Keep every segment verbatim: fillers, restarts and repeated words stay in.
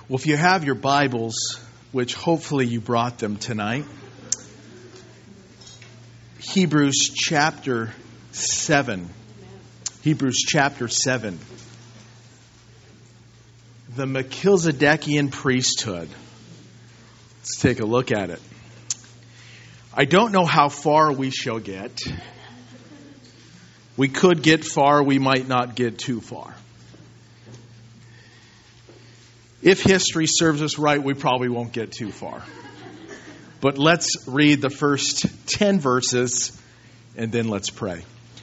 Well, if you have your Bibles, which hopefully you brought them tonight, Hebrews chapter seven. Hebrews chapter seven. The Melchizedekian priesthood. Let's take a look at it. I don't know how far we shall get. We could get far, we might not get too far. If history serves us right, we probably won't get too far. But let's read the first ten verses and then let's pray.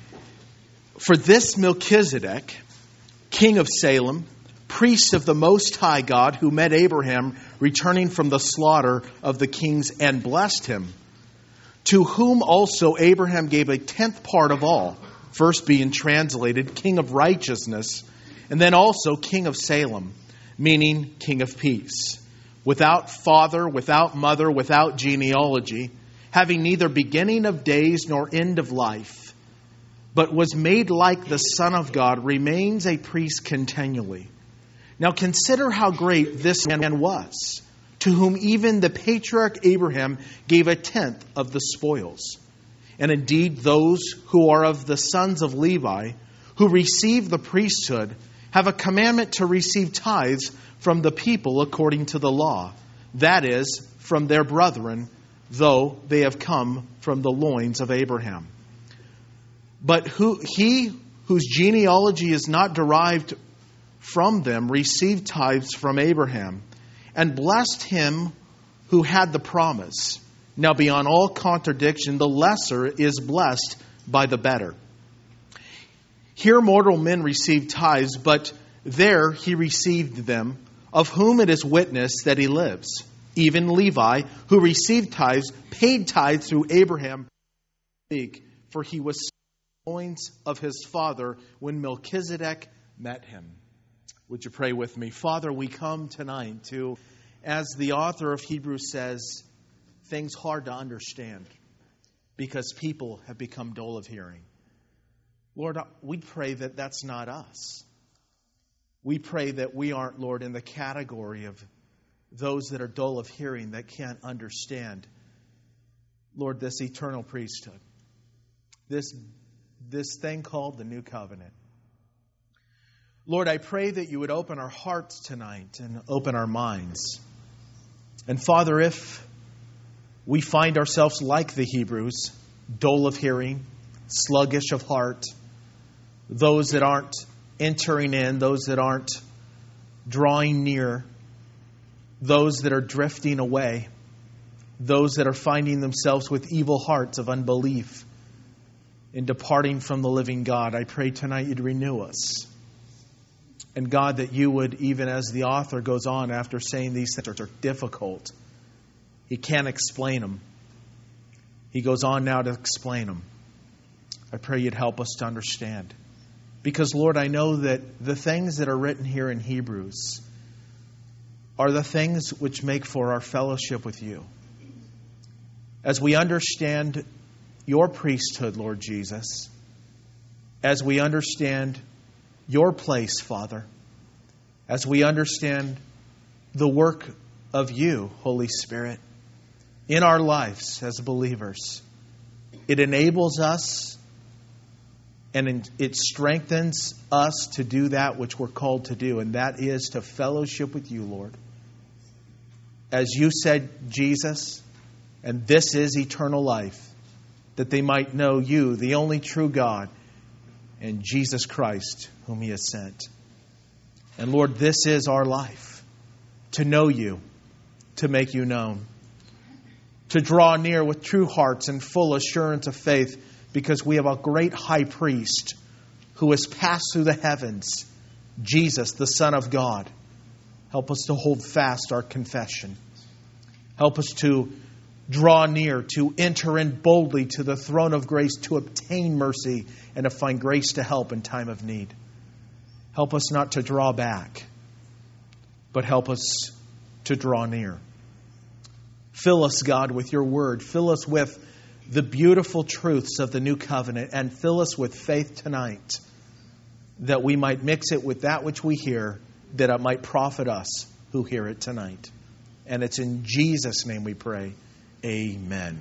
For this Melchizedek, king of Salem, priest of the Most High God, who met Abraham returning from the slaughter of the kings and blessed him, to whom also Abraham gave a tenth part of all, first being translated King of Righteousness, and then also King of Salem, meaning King of Peace, without father, without mother, without genealogy, having neither beginning of days nor end of life, but was made like the Son of God, remains a priest continually. Now consider how great this man was, to whom even the patriarch Abraham gave a tenth of the spoils. And indeed, those who are of the sons of Levi, who receive the priesthood, have a commandment to receive tithes from the people according to the law, that is, from their brethren, though they have come from the loins of Abraham. But who, he whose genealogy is not derived from them received tithes from Abraham, and blessed him who had the promise. Now beyond all contradiction, the lesser is blessed by the better. Here mortal men received tithes, but there he received them, of whom it is witnessed that he lives. Even Levi, who received tithes, paid tithes through Abraham, for he was in the loins of his father when Melchizedek met him. Would you pray with me? Father, we come tonight to, as the author of Hebrews says, things hard to understand because people have become dull of hearing. Lord, we pray that that's not us. We pray that we aren't, Lord, in the category of those that are dull of hearing, that can't understand, Lord, this eternal priesthood, this, this thing called the New Covenant. Lord, I pray that you would open our hearts tonight and open our minds. And Father, if we find ourselves like the Hebrews, dull of hearing, sluggish of heart, those that aren't entering in, those that aren't drawing near, those that are drifting away, those that are finding themselves with evil hearts of unbelief in departing from the living God, I pray tonight you'd renew us. And God, that you would, even as the author goes on after saying these things are difficult, he can't explain them. He goes on now to explain them. I pray you'd help us to understand. Because, Lord, I know that the things that are written here in Hebrews are the things which make for our fellowship with you. As we understand your priesthood, Lord Jesus, as we understand your place, Father, as we understand the work of you, Holy Spirit, in our lives as believers, it enables us and it strengthens us to do that which we're called to do, and that is to fellowship with you, Lord. As you said, Jesus, and this is eternal life, that they might know you, the only true God, and Jesus Christ, whom he has sent. And Lord, this is our life, to know you, to make you known, to draw near with true hearts and full assurance of faith, because we have a great high priest who has passed through the heavens, Jesus, the Son of God. Help us to hold fast our confession. Help us to draw near, to enter in boldly to the throne of grace, to obtain mercy and to find grace to help in time of need. Help us not to draw back, but help us to draw near. Fill us, God, with your word. Fill us with the beautiful truths of the new covenant, and fill us with faith tonight that we might mix it with that which we hear, that it might profit us who hear it tonight. And it's in Jesus' name we pray. Amen.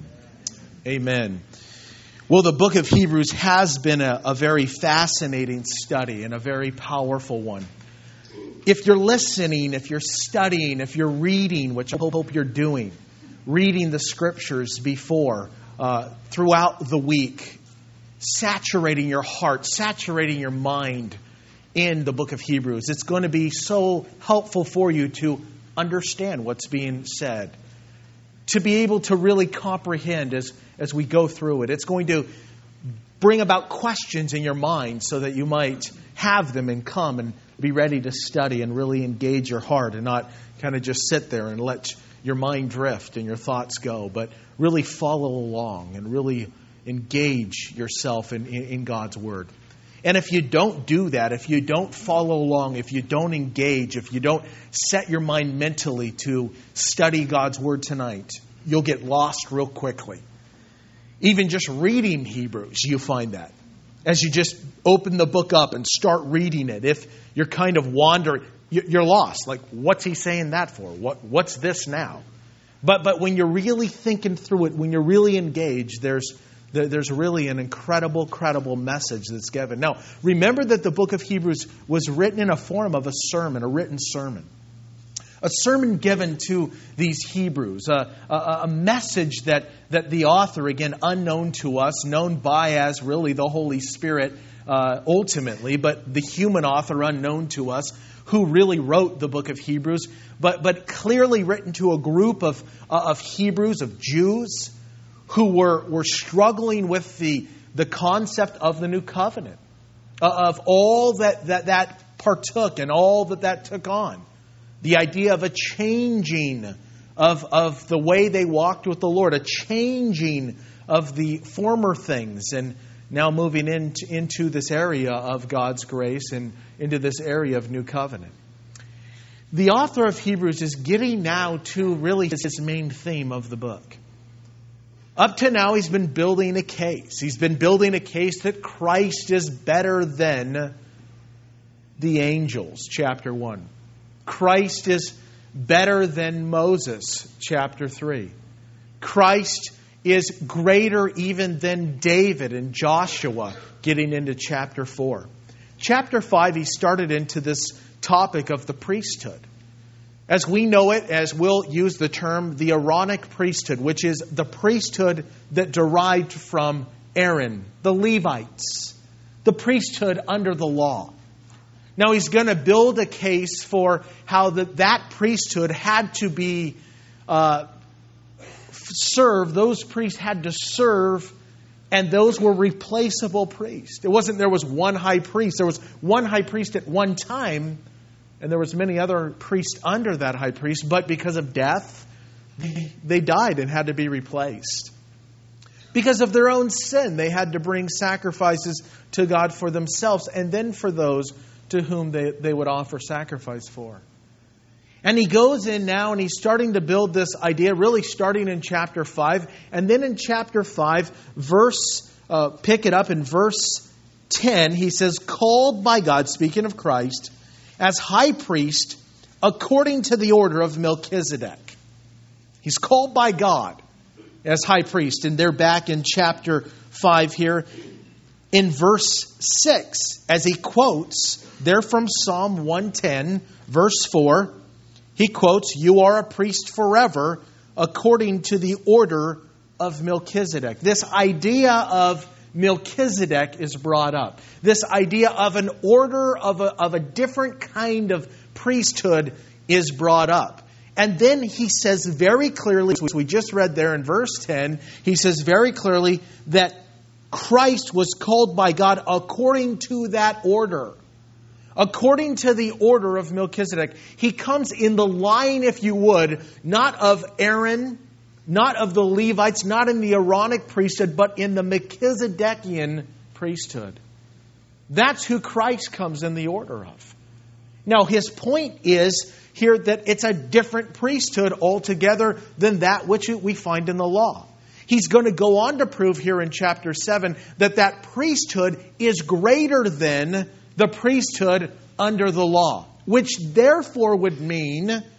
Amen. Well, the book of Hebrews has been a, a very fascinating study and a very powerful one. If you're listening, if you're studying, if you're reading, which I hope you're doing, reading the scriptures before, uh, throughout the week, saturating your heart, saturating your mind in the book of Hebrews, it's going to be so helpful for you to understand what's being said, to be able to really comprehend as, as we go through it. It's going to bring about questions in your mind so that you might have them and come and be ready to study and really engage your heart and not kind of just sit there and let your mind drift and your thoughts go, but really follow along and really engage yourself in, in, in God's Word. And if you don't do that, if you don't follow along, if you don't engage, if you don't set your mind mentally to study God's Word tonight, you'll get lost real quickly. Even just reading Hebrews, you find that. As you just open the book up and start reading it, if you're kind of wandering, you're lost. Like, what's he saying that for? What What's this now? But but when you're really thinking through it, when you're really engaged, there's there's really an incredible, credible message that's given. Now, remember that the book of Hebrews was written in a form of a sermon, a written sermon. A sermon given to these Hebrews, a, a, a message that, that the author, again, unknown to us, known by as really the Holy Spirit uh, ultimately, but the human author unknown to us, who really wrote the book of Hebrews, but, but clearly written to a group of, uh, of Hebrews, of Jews, who were, were struggling with the, the concept of the new covenant, uh, of all that, that that partook and all that that took on. The idea of a changing of, of the way they walked with the Lord, a changing of the former things, and now moving into, into this area of God's grace and into this area of new covenant. The author of Hebrews is getting now to really his main theme of the book. Up to now, he's been building a case. He's been building a case that Christ is better than the angels, chapter one. Christ is better than Moses, chapter three. Christ is greater even than David and Joshua, getting into chapter four. Chapter five, he started into this topic of the priesthood. As we know it, as we'll use the term, the Aaronic priesthood, which is the priesthood that derived from Aaron, the Levites, the priesthood under the law. Now he's going to build a case for how the, that priesthood had to be uh, served. Those priests had to serve, and those were replaceable priests. It wasn't there was one high priest. There was one high priest at one time, and there was many other priests under that high priest. But because of death, they, they died and had to be replaced. Because of their own sin, they had to bring sacrifices to God for themselves, and then for those to whom they, they would offer sacrifice for. And he goes in now and he's starting to build this idea, really starting in chapter five. And then in chapter five, verse, uh, pick it up in verse ten, he says, called by God, speaking of Christ, as high priest according to the order of Melchizedek. He's called by God as high priest. And they're back in chapter five here. In verse six, as he quotes, there from Psalm one ten, verse four, he quotes, you are a priest forever according to the order of Melchizedek. This idea of Melchizedek is brought up. This idea of an order of a, of a different kind of priesthood is brought up. And then he says very clearly, as we just read there in verse ten, he says very clearly that Christ was called by God according to that order. According to the order of Melchizedek. He comes in the line, if you would, not of Aaron, not of the Levites, not in the Aaronic priesthood, but in the Melchizedekian priesthood. That's who Christ comes in the order of. Now, his point is here that it's a different priesthood altogether than that which we find in the law. He's going to go on to prove here in chapter seven that that priesthood is greater than the priesthood under the law, which therefore would mean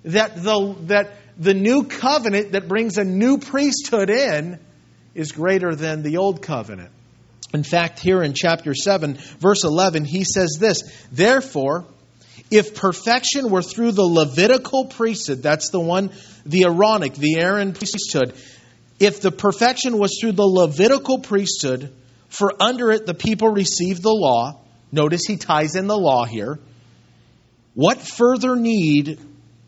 that the, that the new covenant that brings a new priesthood in is greater than the old covenant. In fact, here in chapter seven, verse eleven, he says this, "Therefore, if perfection were through the Levitical priesthood," that's the one, the Aaronic, the Aaron priesthood, "if the perfection was through the Levitical priesthood, for under it the people received the law," notice he ties in the law here, "what further need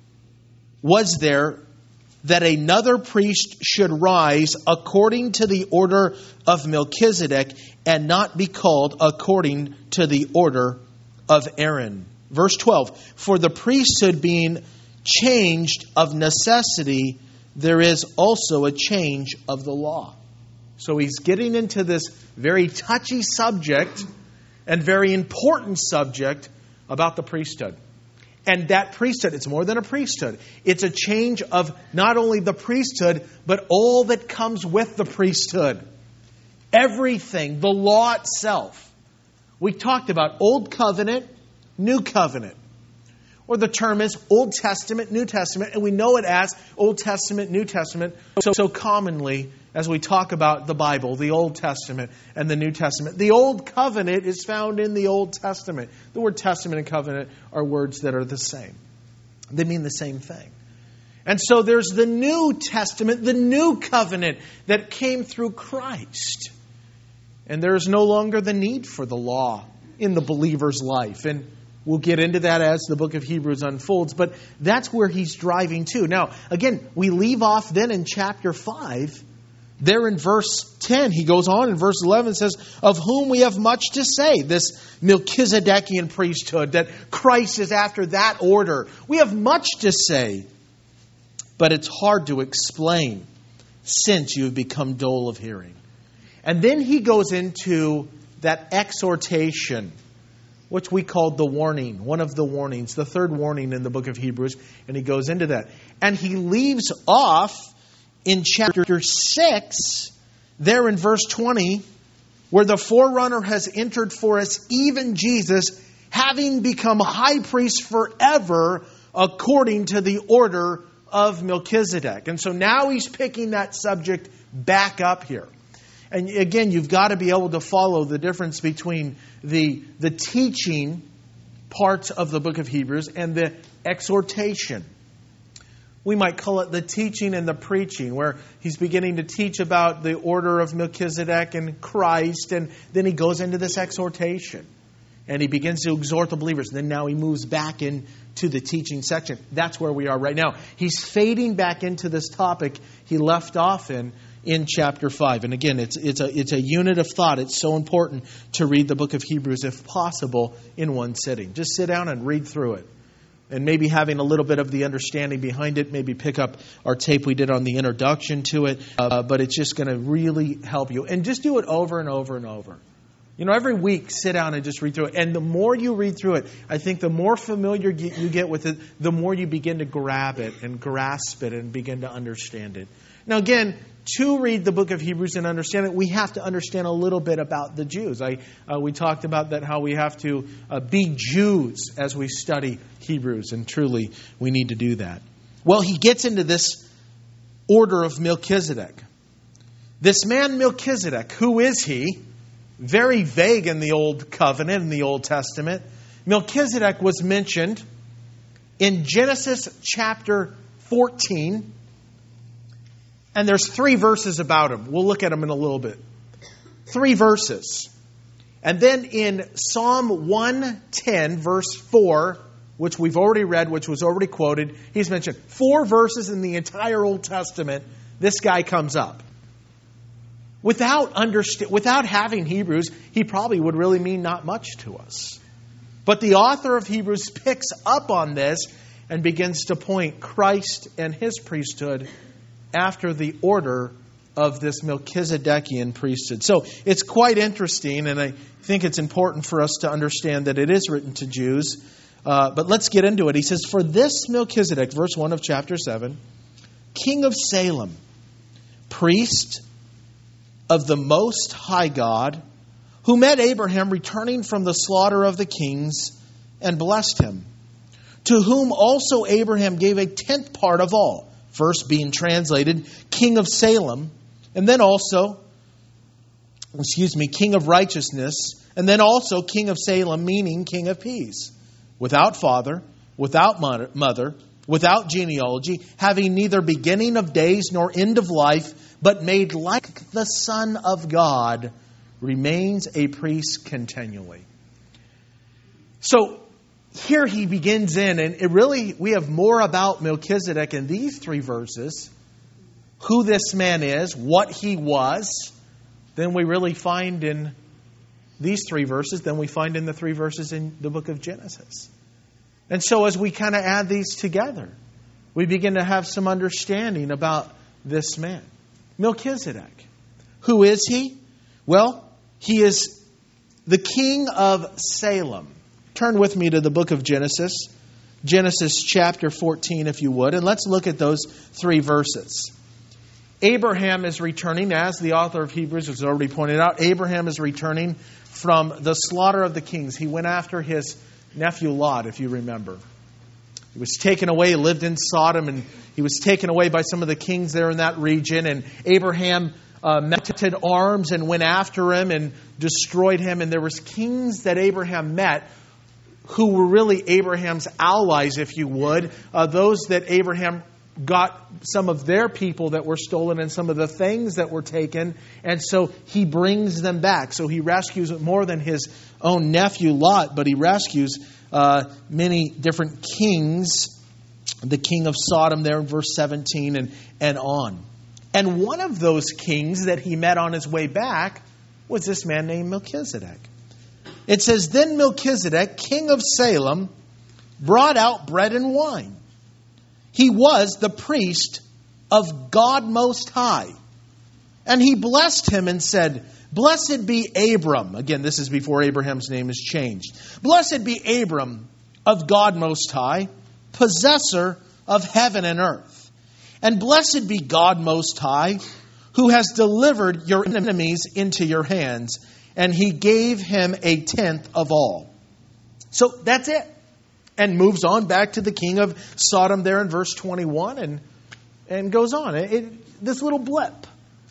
was there that another priest should rise according to the order of Melchizedek and not be called according to the order of Aaron?" Verse twelve, "For the priesthood being changed of necessity, there is also a change of the law." So he's getting into this very touchy subject and very important subject about the priesthood. And that priesthood, it's more than a priesthood. It's a change of not only the priesthood, but all that comes with the priesthood. Everything, the law itself. We talked about Old Covenant, New Covenant. Or the term is Old Testament, New Testament. And we know it as Old Testament, New Testament. So, so commonly, as we talk about the Bible, the Old Testament and the New Testament. The Old Covenant is found in the Old Testament. The word testament and covenant are words that are the same. They mean the same thing. And so there's the New Testament, the New Covenant that came through Christ. And there is no longer the need for the law in the believer's life. And we'll get into that as the book of Hebrews unfolds. But that's where he's driving to. Now, again, we leave off then in chapter five. There in verse ten, he goes on in verse eleven, says, "Of whom we have much to say," this Melchizedekian priesthood, that Christ is after that order. We have much to say, but it's hard to explain since you have become dull of hearing. And then he goes into that exhortation, which we called the warning, one of the warnings, the third warning in the book of Hebrews, and he goes into that. And he leaves off in chapter six, there in verse twenty, where the forerunner has entered for us, even Jesus, having become high priest forever according to the order of Melchizedek. And so now he's picking that subject back up here. And again, you've got to be able to follow the difference between the, the teaching parts of the book of Hebrews and the exhortation. We might call it the teaching and the preaching, where he's beginning to teach about the order of Melchizedek and Christ, and then he goes into this exhortation. And he begins to exhort the believers. And then now he moves back into the teaching section. That's where we are right now. He's fading back into this topic he left off in in chapter five. And again, it's it's a it's a unit of thought. It's so important to read the book of Hebrews, if possible, in one sitting. Just sit down and read through it. And maybe having a little bit of the understanding behind it, maybe pick up our tape we did on the introduction to it. Uh, but it's just going to really help you. And just do it over and over and over. You know, every week, sit down and just read through it. And the more you read through it, I think the more familiar you get with it, the more you begin to grab it and grasp it and begin to understand it. Now, again, to read the book of Hebrews and understand it, we have to understand a little bit about the Jews. I uh, we talked about that, how we have to uh, be Jews as we study Hebrews, and truly we need to do that. Well, he gets into this order of Melchizedek. This man Melchizedek, who is he? Very vague in the Old Covenant, in the Old Testament. Melchizedek was mentioned in Genesis chapter fourteen. And there's three verses about him. We'll look at them in a little bit. Three verses. And then in Psalm one ten, verse four, which we've already read, which was already quoted, he's mentioned four verses in the entire Old Testament. This guy comes up. Without underst- without having Hebrews, he probably would really mean not much to us. But the author of Hebrews picks up on this and begins to point Christ and his priesthood after the order of this Melchizedekian priesthood. So it's quite interesting, and I think it's important for us to understand that it is written to Jews. Uh, but let's get into it. He says, "For this Melchizedek," verse one of chapter seven, "king of Salem, priest of the Most High God, who met Abraham returning from the slaughter of the kings and blessed him, to whom also Abraham gave a tenth part of all, first being translated King of Salem, and then also, excuse me, King of Righteousness, and then also King of Salem, meaning King of Peace, without father, without mother, without genealogy, having neither beginning of days nor end of life, but made like the Son of God, remains a priest continually. So here he begins in, and it really, we have more about Melchizedek in these three verses, who this man is, what he was, than we really find in these three verses, than we find in the three verses in the book of Genesis. And so as we kind of add these together, we begin to have some understanding about this man. Melchizedek. Who is he? Well, he is the king of Salem. Turn with me to the book of Genesis. Genesis chapter fourteen, if you would. And let's look at those three verses. Abraham is returning, as the author of Hebrews has already pointed out. Abraham is returning from the slaughter of the kings. He went after his nephew Lot, if you remember. He was taken away, he lived in Sodom, and he was taken away by some of the kings there in that region. And Abraham uh, mounted arms and went after him and destroyed him. And there was kings that Abraham met who were really Abraham's allies, if you would. Uh, those that Abraham got some of their people that were stolen and some of the things that were taken. And so he brings them back. So he rescues more than his own nephew Lot, but he rescues uh, many different kings. The king of Sodom there in verse seventeen and, and on. And one of those kings that he met on his way back was this man named Melchizedek. It says, then Melchizedek, king of Salem, brought out bread and wine. He was the priest of God Most High. And he blessed him and said, blessed be Abram. Again, this is before Abraham's name is changed. Blessed be Abram of God Most High, possessor of heaven and earth. And blessed be God Most High, who has delivered your enemies into your hands. And he gave him a tenth of all. So that's it. And moves on back to the king of Sodom there in verse twenty-one and, and goes on. It, it, this little blip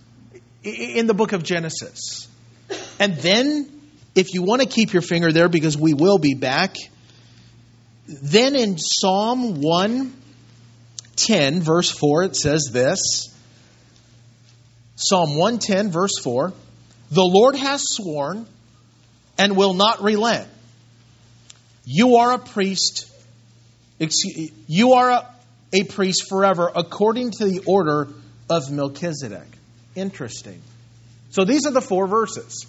in the book of Genesis. And then, if you want to keep your finger there, because we will be back, then in Psalm one ten, verse four, it says this. Psalm one ten, verse four. The Lord has sworn and will not relent. You are a priest, excuse, you are a, a priest forever according to the order of Melchizedek. Interesting. So these are the four verses.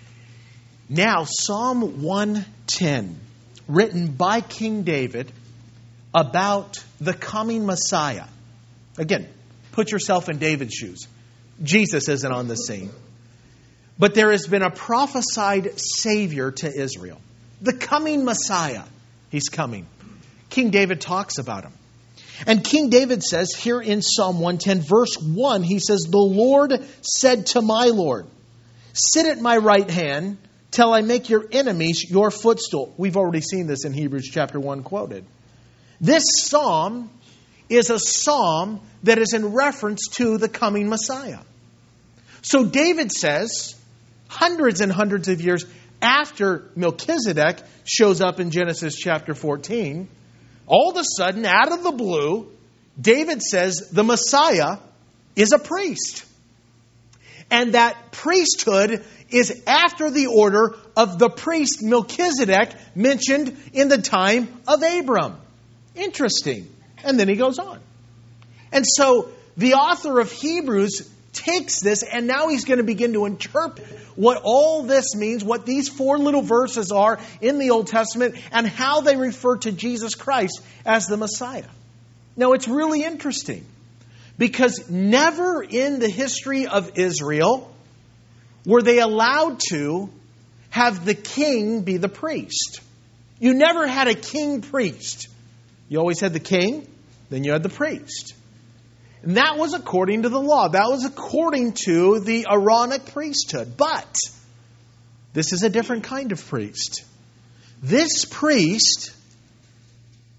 Now, Psalm one ten, written by King David about the coming Messiah. Again, put yourself in David's shoes. Jesus isn't on the scene. But there has been a prophesied Savior to Israel. The coming Messiah. He's coming. King David talks about him. And King David says here in Psalm one ten, verse one, he says, the Lord said to my Lord, sit at my right hand till I make your enemies your footstool. We've already seen this in Hebrews chapter one quoted. This psalm is a psalm that is in reference to the coming Messiah. So David says, hundreds and hundreds of years after Melchizedek shows up in Genesis chapter fourteen, all of a sudden, out of the blue, David says the Messiah is a priest. And that priesthood is after the order of the priest Melchizedek mentioned in the time of Abram. Interesting. And then he goes on. And so the author of Hebrews takes this, and now he's going to begin to interpret what all this means, what these four little verses are in the Old Testament, and how they refer to Jesus Christ as the Messiah. Now, it's really interesting, because never in the history of Israel were they allowed to have the king be the priest. You never had a king priest. You always had the king, then you had the priest. And that was according to the law. That was according to the Aaronic priesthood. But this is a different kind of priest. This priest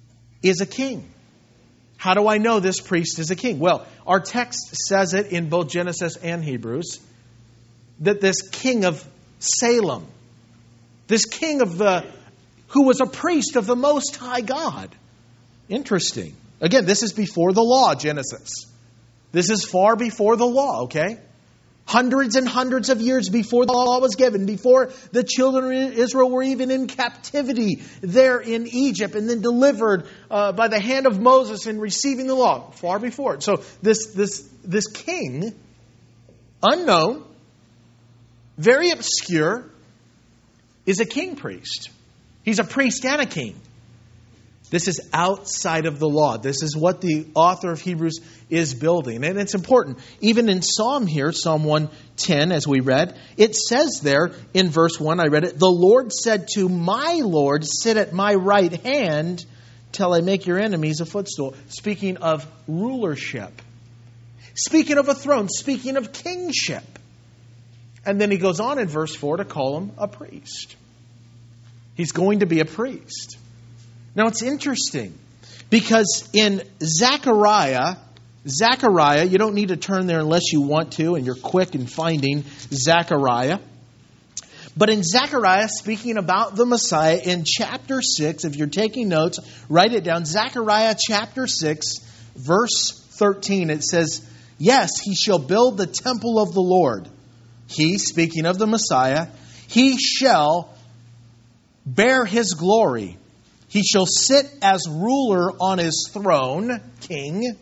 is a king. How do I know this priest is a king? Well, our text says it in both Genesis and Hebrews, that this king of Salem, this king of the, who was a priest of the Most High God. Interesting. Again, this is before the law, Genesis. This is far before the law, okay? Hundreds and hundreds of years before the law was given, before the children of Israel were even in captivity there in Egypt and then delivered uh, by the hand of Moses and receiving the law. Far before it. So this, this, this king, unknown, very obscure, is a king priest. He's a priest and a king. This is outside of the law. This is what the author of Hebrews is building. And it's important. Even in Psalm here, Psalm one ten, as we read, it says there in verse one, I read it, "The Lord said to my Lord, sit at my right hand till I make your enemies a footstool." Speaking of rulership. Speaking of a throne. Speaking of kingship. And then he goes on in verse four to call him a priest. He's going to be a priest. Now it's interesting because in Zechariah, Zechariah, you don't need to turn there unless you want to and you're quick in finding Zechariah. But in Zechariah, speaking about the Messiah in chapter six, if you're taking notes, write it down. Zechariah chapter six, verse thirteen, it says, "Yes, he shall build the temple of the Lord. He," speaking of the Messiah, "he shall bear his glory. He shall sit as ruler on his throne," king.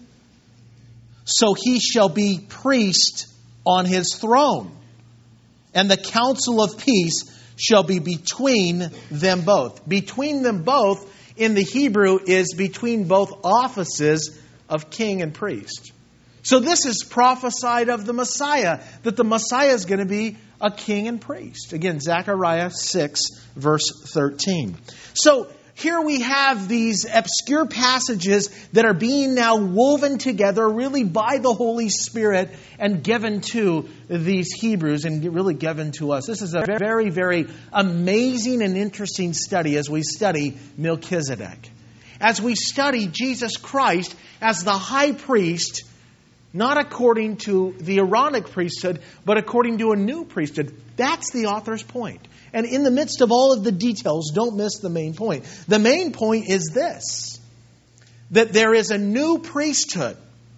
"So he shall be priest on his throne. And the counsel of peace shall be between them both." Between them both in the Hebrew is between both offices of king and priest. So this is prophesied of the Messiah, that the Messiah is going to be a king and priest. Again, Zechariah six, verse thirteen. So here we have these obscure passages that are being now woven together really by the Holy Spirit and given to these Hebrews and really given to us. This is a very, very amazing and interesting study as we study Melchizedek. As we study Jesus Christ as the high priest, not according to the Aaronic priesthood, but according to a new priesthood. That's the author's point. And in the midst of all of the details, don't miss the main point. The main point is this: that there is a new priesthood.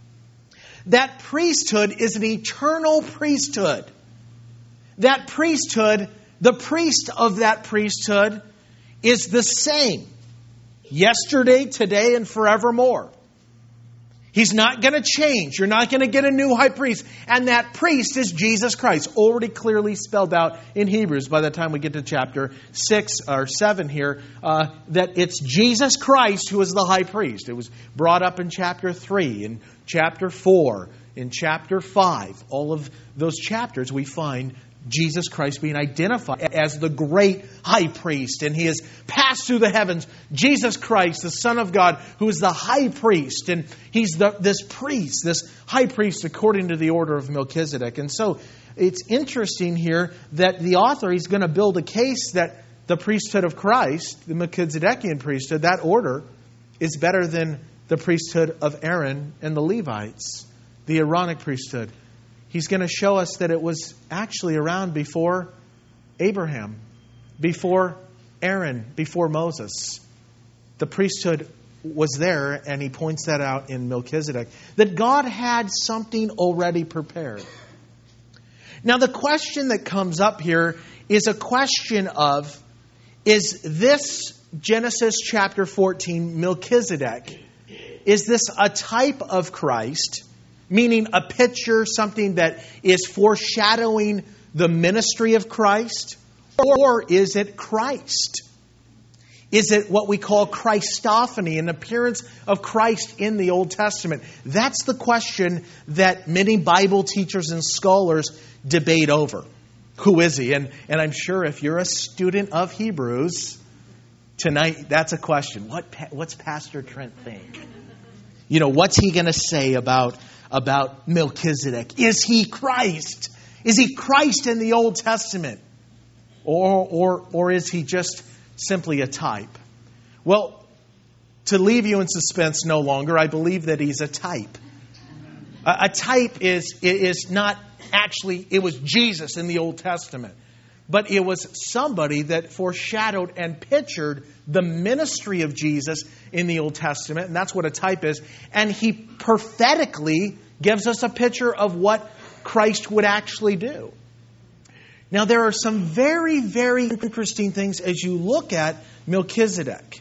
That priesthood is an eternal priesthood. That priesthood, the priest of that priesthood, is the same yesterday, today, and forevermore. He's not going to change. You're not going to get a new high priest. And that priest is Jesus Christ, already clearly spelled out in Hebrews by the time we get to chapter six or seven here, uh, that it's Jesus Christ who is the high priest. It was brought up in chapter three, in chapter four, in chapter five. All of those chapters we find Jesus Christ being identified as the great high priest. And he has passed through the heavens. Jesus Christ, the Son of God, who is the high priest. And he's the, this priest, this high priest according to the order of Melchizedek. And so it's interesting here that the author, he's going to build a case that the priesthood of Christ, the Melchizedekian priesthood, that order is better than the priesthood of Aaron and the Levites, the Aaronic priesthood. He's going to show us that it was actually around before Abraham, before Aaron, before Moses. The priesthood was there, and he points that out in Melchizedek, that God had something already prepared. Now, the question that comes up here is a question of, is this Genesis chapter fourteen, Melchizedek, is this a type of Christ? Meaning a picture, something that is foreshadowing the ministry of Christ? Or is it Christ? Is it what we call Christophany, an appearance of Christ in the Old Testament? That's the question that many Bible teachers and scholars debate over. Who is he? And, and I'm sure if you're a student of Hebrews, tonight that's a question. What What's Pastor Trent think? You know, what's he going to say about about Melchizedek? Is he Christ? Is he Christ in the Old Testament? Or, or, or is he just simply a type? Well, to leave you in suspense no longer, I believe that he's a type. A, a type is, is not actually, it was Jesus in the Old Testament. But it was somebody that foreshadowed and pictured the ministry of Jesus in the Old Testament. And that's what a type is. And he prophetically gives us a picture of what Christ would actually do. Now, there are some very, very interesting things as you look at Melchizedek.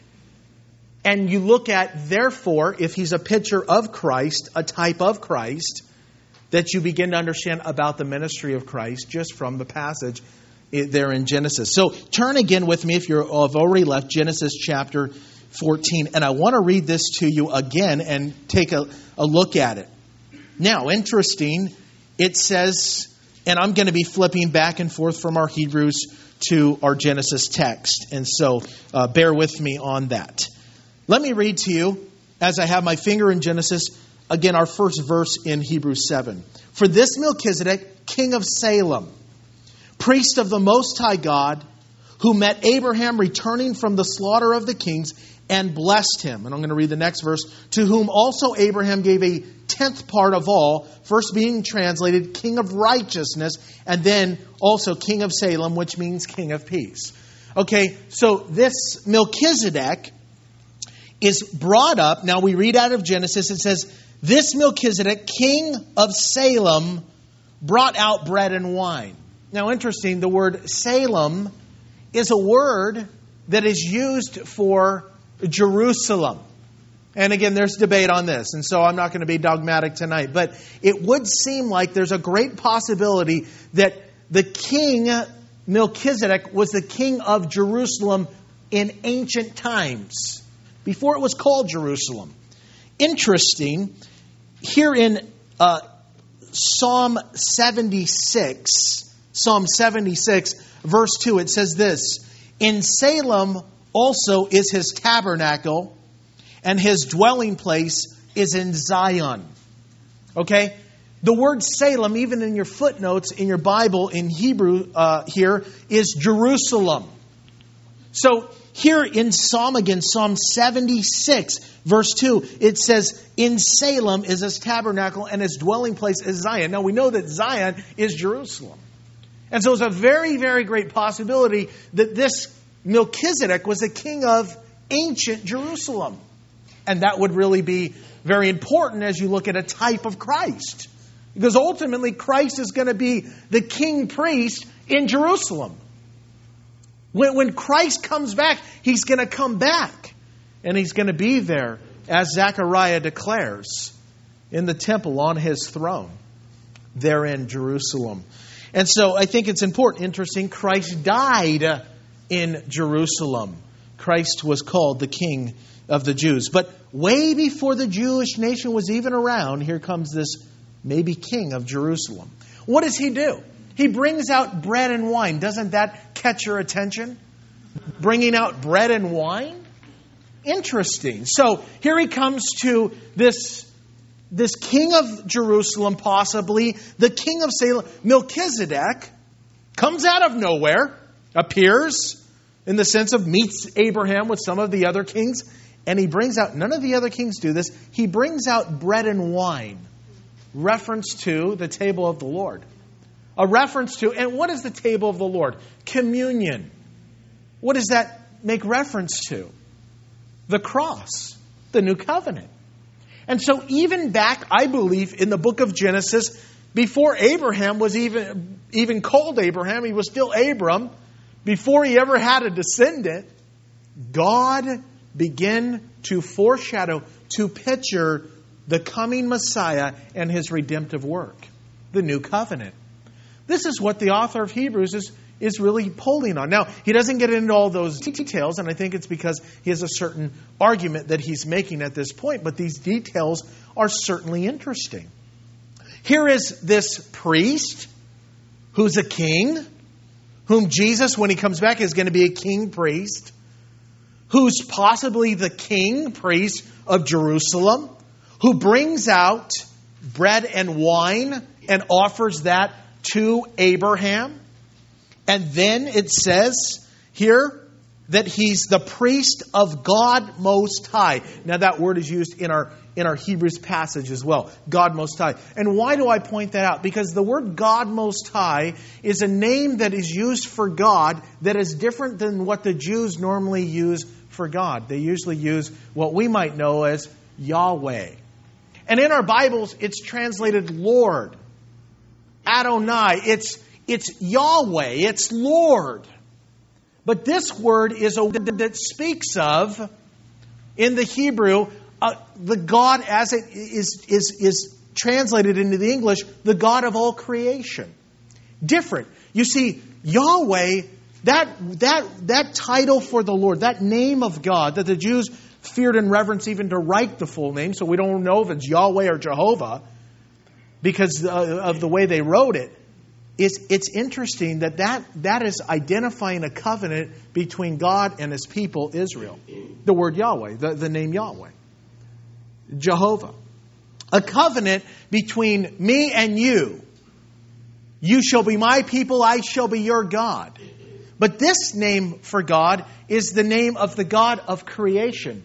And you look at, therefore, if he's a picture of Christ, a type of Christ, that you begin to understand about the ministry of Christ just from the passage there in Genesis. So turn again with me, if you have already left, Genesis chapter fourteen. And I want to read this to you again and take a, a look at it. Now, interesting, it says, and I'm going to be flipping back and forth from our Hebrews to our Genesis text. And so uh, bear with me on that. Let me read to you, as I have my finger in Genesis, again, our first verse in Hebrews seven. For this Melchizedek, king of Salem, priest of the Most High God, who met Abraham returning from the slaughter of the kings and blessed him. And I'm going to read the next verse. To whom also Abraham gave a tenth part of all, first being translated king of righteousness, and then also king of Salem, which means king of peace. Okay, so this Melchizedek is brought up. Now we read out of Genesis, it says, this Melchizedek, king of Salem, brought out bread and wine. Now, interesting, the word Salem is a word that is used for Jerusalem. And again, there's debate on this, and so I'm not going to be dogmatic tonight. But it would seem like there's a great possibility that the king, Melchizedek, was the king of Jerusalem in ancient times, before it was called Jerusalem. Interesting, here in uh, Psalm seventy-six, Psalm seventy-six, verse two, it says this, in Salem also is his tabernacle, and his dwelling place is in Zion. Okay? The word Salem, even in your footnotes in your Bible in Hebrew uh, here, is Jerusalem. So here in Psalm again, Psalm seventy-six, verse two, it says, in Salem is his tabernacle and his dwelling place is Zion. Now we know that Zion is Jerusalem. And so it's a very, very great possibility that this Melchizedek was the king of ancient Jerusalem. And that would really be very important as you look at a type of Christ. Because ultimately Christ is going to be the king priest in Jerusalem. When, when Christ comes back, he's going to come back. And he's going to be there, as Zechariah declares, in the temple on his throne, there in Jerusalem. And so I think it's important, interesting, Christ died in Jerusalem. Christ was called the King of the Jews. But way before the Jewish nation was even around, here comes this maybe king of Jerusalem. What does he do? He brings out bread and wine. Doesn't that catch your attention? Bringing out bread and wine? Interesting. So here he comes to this This king of Jerusalem, possibly, the king of Salem, Melchizedek, comes out of nowhere, appears in the sense of meets Abraham with some of the other kings, and he brings out, none of the other kings do this, he brings out bread and wine, reference to the table of the Lord. A reference to, and what is the table of the Lord? Communion. What does that make reference to? The cross, the new covenant. And so even back, I believe, in the book of Genesis, before Abraham was even, even called Abraham, he was still Abram, before he ever had a descendant, God began to foreshadow, to picture the coming Messiah and his redemptive work, the new covenant. This is what the author of Hebrews is, is really pulling on. Now, he doesn't get into all those details, and I think it's because he has a certain argument that he's making at this point, but these details are certainly interesting. Here is this priest who's a king, whom Jesus, when he comes back, is going to be a king priest, who's possibly the king priest of Jerusalem, who brings out bread and wine and offers that to Abraham. And then it says here that he's the priest of God Most High. Now that word is used in our in our Hebrews passage as well. God Most High. And why do I point that out? Because the word God Most High is a name that is used for God that is different than what the Jews normally use for God. They usually use what we might know as Yahweh. And in our Bibles, it's translated Lord. Adonai. It's, it's Yahweh. It's Lord. But this word is a word that speaks of, in the Hebrew, uh, the God as it is, is, is translated into the English, the God of all creation. Different. You see, Yahweh, that, that, that title for the Lord, that name of God that the Jews feared and reverenced even to write the full name, so we don't know if it's Yahweh or Jehovah, because of the way they wrote it. It's, it's interesting that, that that is identifying a covenant between God and His people, Israel. The word Yahweh, the, the name Yahweh. Jehovah. A covenant between me and you. You shall be my people, I shall be your God. But this name for God is the name of the God of creation.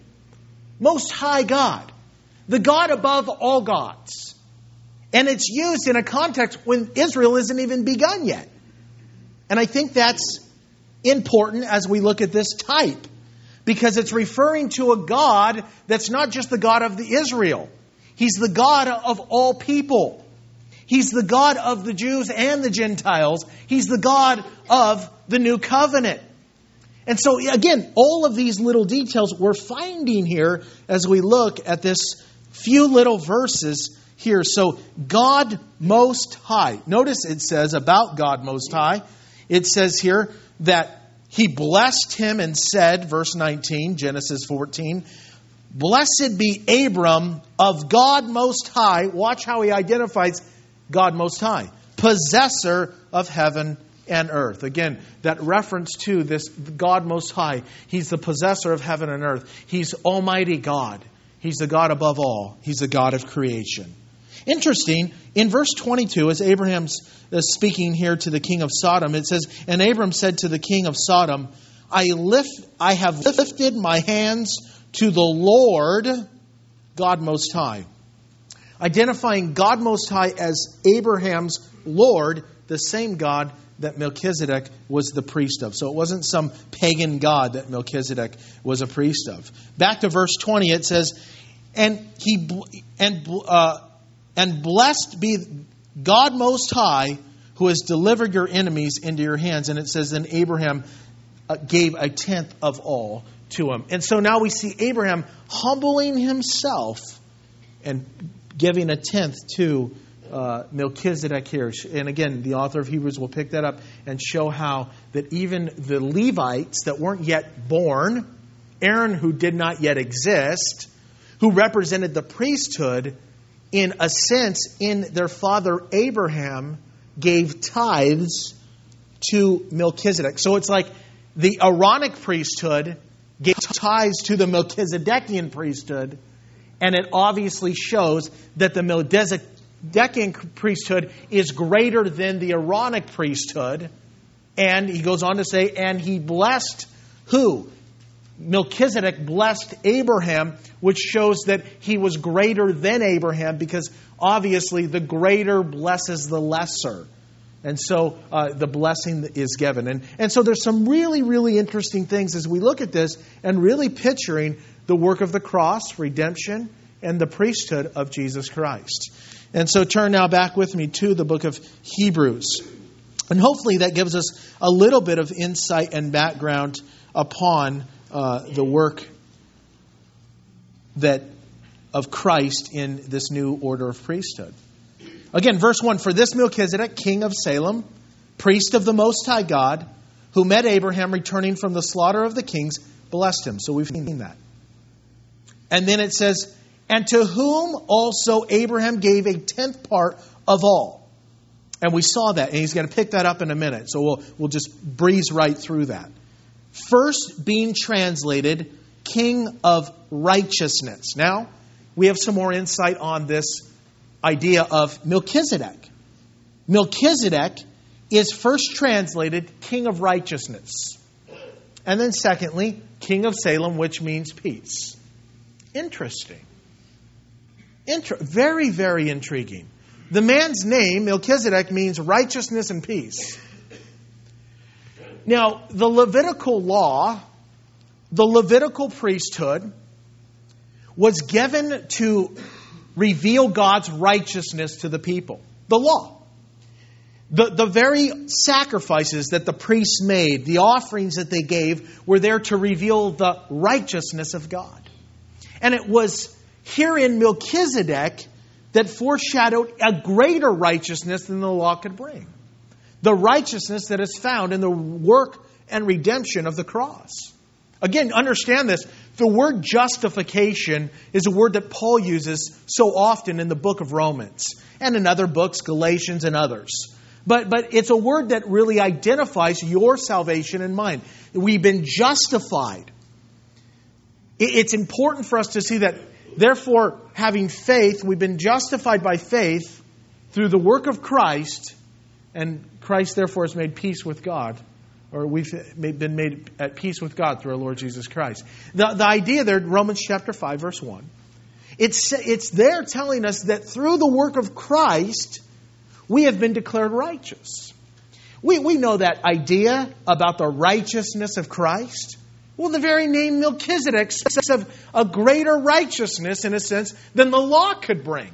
Most High God. The God above all gods. And it's used in a context when Israel isn't even begun yet. And I think that's important as we look at this type. Because it's referring to a God that's not just the God of the Israel. He's the God of all people. He's the God of the Jews and the Gentiles. He's the God of the new covenant. And so, again, all of these little details we're finding here as we look at this few little verses here. So, God Most High. Notice it says about God Most High. It says here that He blessed him and said, verse nineteen, Genesis fourteen, blessed be Abram of God Most High. Watch how he identifies God Most High. Possessor of heaven and earth. Again, that reference to this God Most High. He's the possessor of heaven and earth. He's Almighty God. He's the God above all. He's the God of creation. Interesting, in verse twenty-two, as Abraham's speaking here to the king of Sodom, it says, and Abram said to the king of Sodom, I lift, I have lifted my hands to the Lord, God Most High. Identifying God Most High as Abraham's Lord, the same God that Melchizedek was the priest of. So it wasn't some pagan god that Melchizedek was a priest of. Back to verse twenty, it says, and he and uh, and blessed be God Most High, who has delivered your enemies into your hands. And it says, then Abraham uh, gave a tenth of all to him. And so now we see Abraham humbling himself and giving a tenth to uh, Melchizedek here. And again, the author of Hebrews will pick that up and show how that even the Levites that weren't yet born, Aaron who did not yet exist, who represented the priesthood, in a sense, in their father Abraham, gave tithes to Melchizedek. So it's like the Aaronic priesthood gave tithes to the Melchizedekian priesthood, and it obviously shows that the Melchizedekian priesthood is greater than the Aaronic priesthood. And he goes on to say, and he blessed who? Melchizedek blessed Abraham, which shows that he was greater than Abraham, because obviously the greater blesses the lesser. And so uh, the blessing is given. And, and so there's some really, really interesting things as we look at this and really picturing the work of the cross, redemption, and the priesthood of Jesus Christ. And so turn now back with me to the book of Hebrews. And hopefully that gives us a little bit of insight and background upon Uh, the work that of Christ in this new order of priesthood. Again, verse one, for this Melchizedek, king of Salem, priest of the Most High God, who met Abraham returning from the slaughter of the kings, blessed him. So we've seen that. And then it says, and to whom also Abraham gave a tenth part of all. And we saw that, and he's going to pick that up in a minute. So we'll we'll just breeze right through that. First being translated, King of Righteousness. Now, we have some more insight on this idea of Melchizedek. Melchizedek is first translated King of Righteousness. And then secondly, King of Salem, which means peace. Interesting. Inter- very, very intriguing. The man's name, Melchizedek, means righteousness and peace. Now, the Levitical law, the Levitical priesthood, was given to reveal God's righteousness to the people. The law. The, the very sacrifices that the priests made, the offerings that they gave, were there to reveal the righteousness of God. And it was here in Melchizedek that foreshadowed a greater righteousness than the law could bring. The righteousness that is found in the work and redemption of the cross. Again, understand this. The word justification is a word that Paul uses so often in the book of Romans and in other books, Galatians and others. But, but it's a word that really identifies your salvation and mine. We've been justified. It's important for us to see that, therefore, having faith, we've been justified by faith through the work of Christ, and Christ, therefore, has made peace with God. Or we've been made at peace with God through our Lord Jesus Christ. The, the idea there, Romans chapter five, verse one, it's, it's there telling us that through the work of Christ, we have been declared righteous. We, we know that idea about the righteousness of Christ. Well, the very name Melchizedek speaks of a greater righteousness, in a sense, than the law could bring.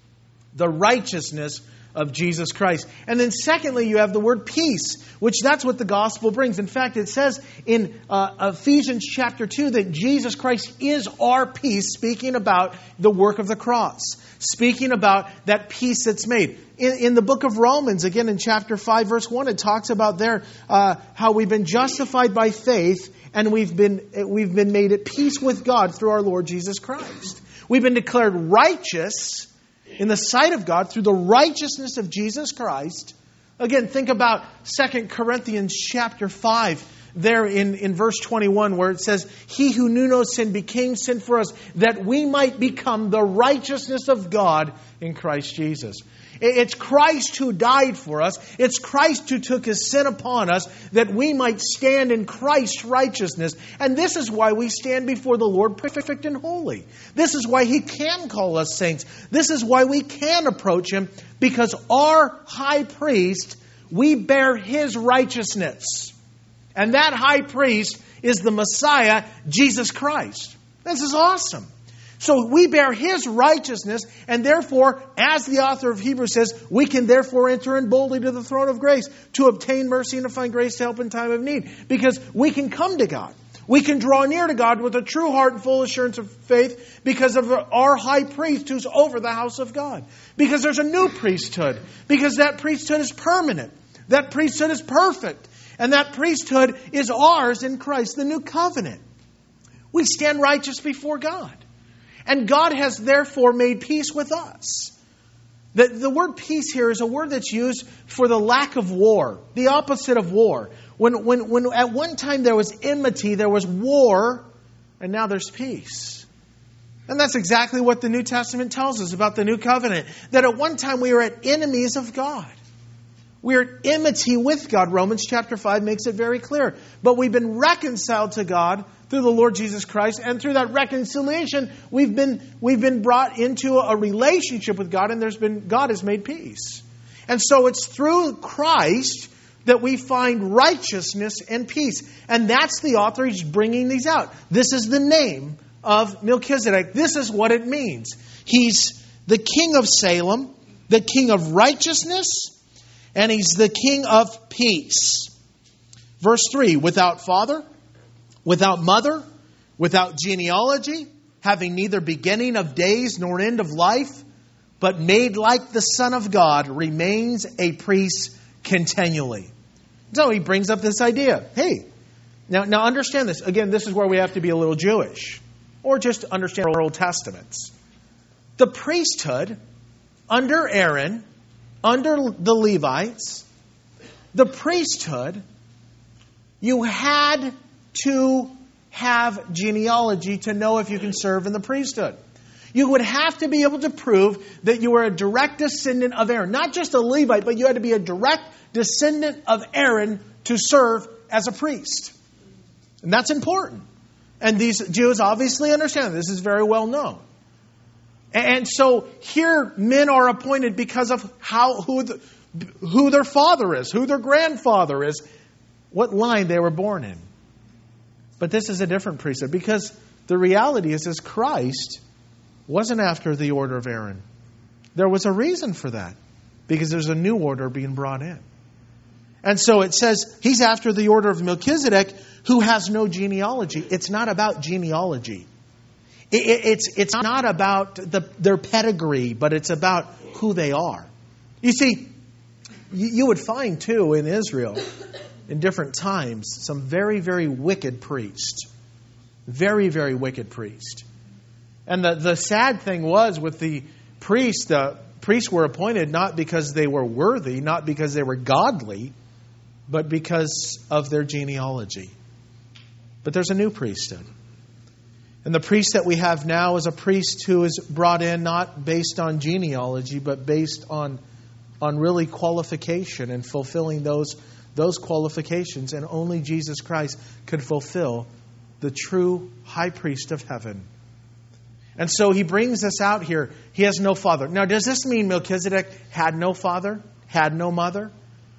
The righteousness of Jesus Christ. And then secondly, you have the word peace, which that's what the gospel brings. In fact, it says in uh, Ephesians chapter two that Jesus Christ is our peace, speaking about the work of the cross, speaking about that peace that's made. In, in the book of Romans, again in chapter five, verse one, it talks about there uh, how we've been justified by faith and we've been we've been made at peace with God through our Lord Jesus Christ. We've been declared righteous in the sight of God through the righteousness of Jesus Christ. Again, think about Second Corinthians chapter five, there in, in verse twenty-one, where it says, He who knew no sin became sin for us, that we might become the righteousness of God in Christ Jesus. It's Christ who died for us. It's Christ who took His sin upon us that we might stand in Christ's righteousness. And this is why we stand before the Lord perfect and holy. This is why He can call us saints. This is why we can approach Him, because our high priest, we bear His righteousness. And that high priest is the Messiah, Jesus Christ. This is awesome. So we bear His righteousness, and therefore, as the author of Hebrews says, we can therefore enter in boldly to the throne of grace to obtain mercy and to find grace to help in time of need. Because we can come to God. We can draw near to God with a true heart and full assurance of faith because of our high priest who's over the house of God. Because there's a new priesthood. Because that priesthood is permanent. That priesthood is perfect. And that priesthood is ours in Christ, the new covenant. We stand righteous before God. And God has therefore made peace with us. The, the word peace here is a word that's used for the lack of war, the opposite of war. When, when, when at one time there was enmity, there was war, and now there's peace. And that's exactly what the New Testament tells us about the new covenant. That at one time we were at enemies of God. We are at enmity with God. Romans chapter five makes it very clear. But we've been reconciled to God through the Lord Jesus Christ. And through that reconciliation, we've been, we've been brought into a relationship with God. And there's been God has made peace. And so it's through Christ that we find righteousness and peace. And that's the author. He's bringing these out. This is the name of Melchizedek. This is what it means. He's the king of Salem, the king of righteousness, and he's the king of peace. Verse three, without father, without mother, without genealogy, having neither beginning of days nor end of life, but made like the Son of God, remains a priest continually. So he brings up this idea. Hey, now, now understand this. Again, this is where we have to be a little Jewish. Or just understand our Old Testaments. The priesthood under Aaron, under the Levites, the priesthood, you had to have genealogy to know if you can serve in the priesthood. You would have to be able to prove that you were a direct descendant of Aaron. Not just a Levite, but you had to be a direct descendant of Aaron to serve as a priest. And that's important. And these Jews obviously understand this is very well known. And so here men are appointed because of how who the, who their father is, who their grandfather is, what line they were born in. But this is a different priesthood because the reality is, is Christ wasn't after the order of Aaron. There was a reason for that because there's a new order being brought in. And so it says he's after the order of Melchizedek, who has no genealogy. It's not about genealogy. It, it, it's, it's not about the, their pedigree, but it's about who they are. You see, you, you would find too in Israel, in different times, some very, very wicked priests. Very, very wicked priests. And the, the sad thing was with the priests, the priests were appointed not because they were worthy, not because they were godly, but because of their genealogy. But there's a new priesthood. And the priest that we have now is a priest who is brought in not based on genealogy, but based on, on really qualification and fulfilling those, those qualifications. And only Jesus Christ could fulfill the true high priest of heaven. And so he brings us out here. He has no father. Now, does this mean Melchizedek had no father, had no mother,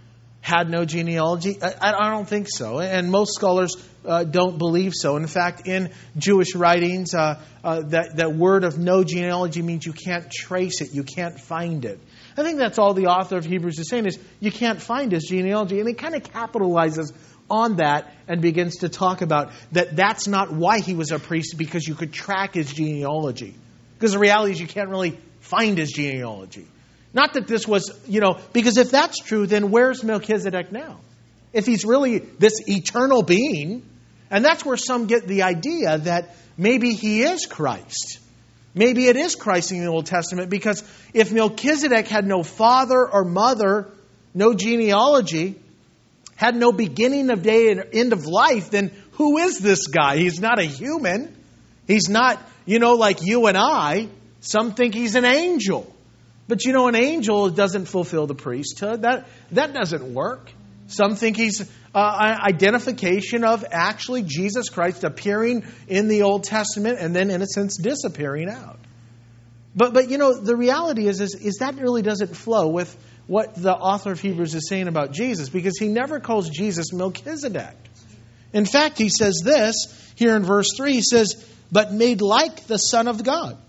had no genealogy? I, I don't think so. And most scholars uh, don't believe so. In fact, in Jewish writings, uh, uh, that, that word of no genealogy means you can't trace it. You can't find it. I think that's all the author of Hebrews is saying is you can't find his genealogy. And he kind of capitalizes on that and begins to talk about that that's not why he was a priest, because you could track his genealogy. Because the reality is you can't really find his genealogy. Not that this was, you know, because if that's true, then where's Melchizedek now? If he's really this eternal being, and that's where some get the idea that maybe he is Christ. Maybe it is Christ in the Old Testament, because if Melchizedek had no father or mother, no genealogy, had no beginning of day and end of life, then who is this guy? He's not a human. He's not, you know, like you and I. Some think he's an angel. But you know, an angel doesn't fulfill the priesthood. That, that doesn't work. Some think he's uh, an identification of actually Jesus Christ appearing in the Old Testament and then, in a sense, disappearing out. But, but you know, the reality is, is, is that really doesn't flow with what the author of Hebrews is saying about Jesus, because he never calls Jesus Melchizedek. In fact, he says this here in verse three. He says, but made like the Son of God.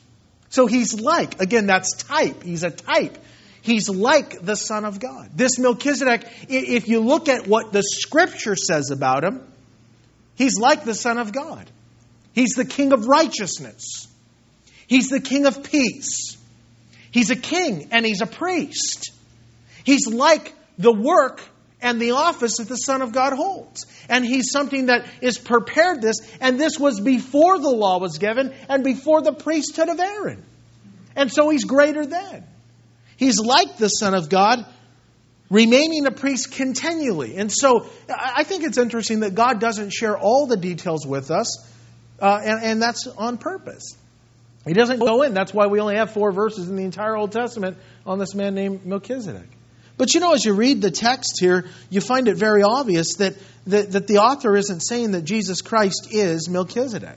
So he's like, again, that's type. He's a type. He's like the Son of God. This Melchizedek, if you look at what the Scripture says about him, he's like the Son of God. He's the King of righteousness. He's the King of peace. He's a king and he's a priest. He's like the work and the office that the Son of God holds. And he's something that is prepared this. And this was before the law was given and before the priesthood of Aaron. And so he's greater than. He's like the Son of God, remaining a priest continually. And so I think it's interesting that God doesn't share all the details with us. Uh, and, and that's on purpose. He doesn't go in. That's why we only have four verses in the entire Old Testament on this man named Melchizedek. But you know, as you read the text here, you find it very obvious that, that, that the author isn't saying that Jesus Christ is Melchizedek.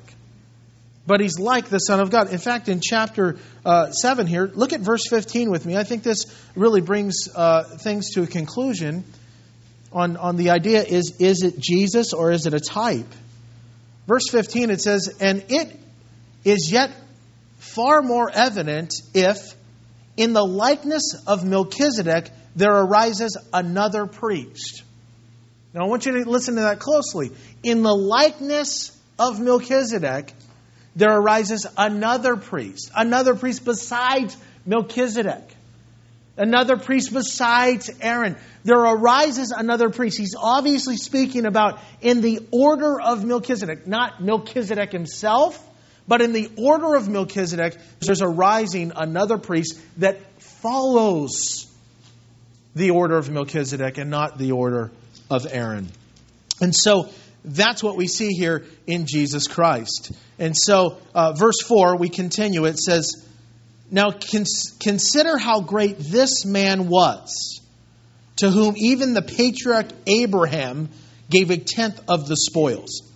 But he's like the Son of God. In fact, in chapter uh, seven here, look at verse fifteen with me. I think this really brings uh, things to a conclusion on, on the idea, is, is it Jesus or is it a type? Verse fifteen, it says, and it is yet far more evident if, in the likeness of Melchizedek, there arises another priest. Now, I want you to listen to that closely. In the likeness of Melchizedek, there arises another priest. Another priest besides Melchizedek. Another priest besides Aaron. There arises another priest. He's obviously speaking about in the order of Melchizedek. Not Melchizedek himself, but in the order of Melchizedek, there's arising another priest that follows the order of Melchizedek and not the order of Aaron. And so that's what we see here in Jesus Christ. And so uh, verse four, we continue. It says, now cons- consider how great this man was, to whom even the patriarch Abraham gave a tenth of the spoils.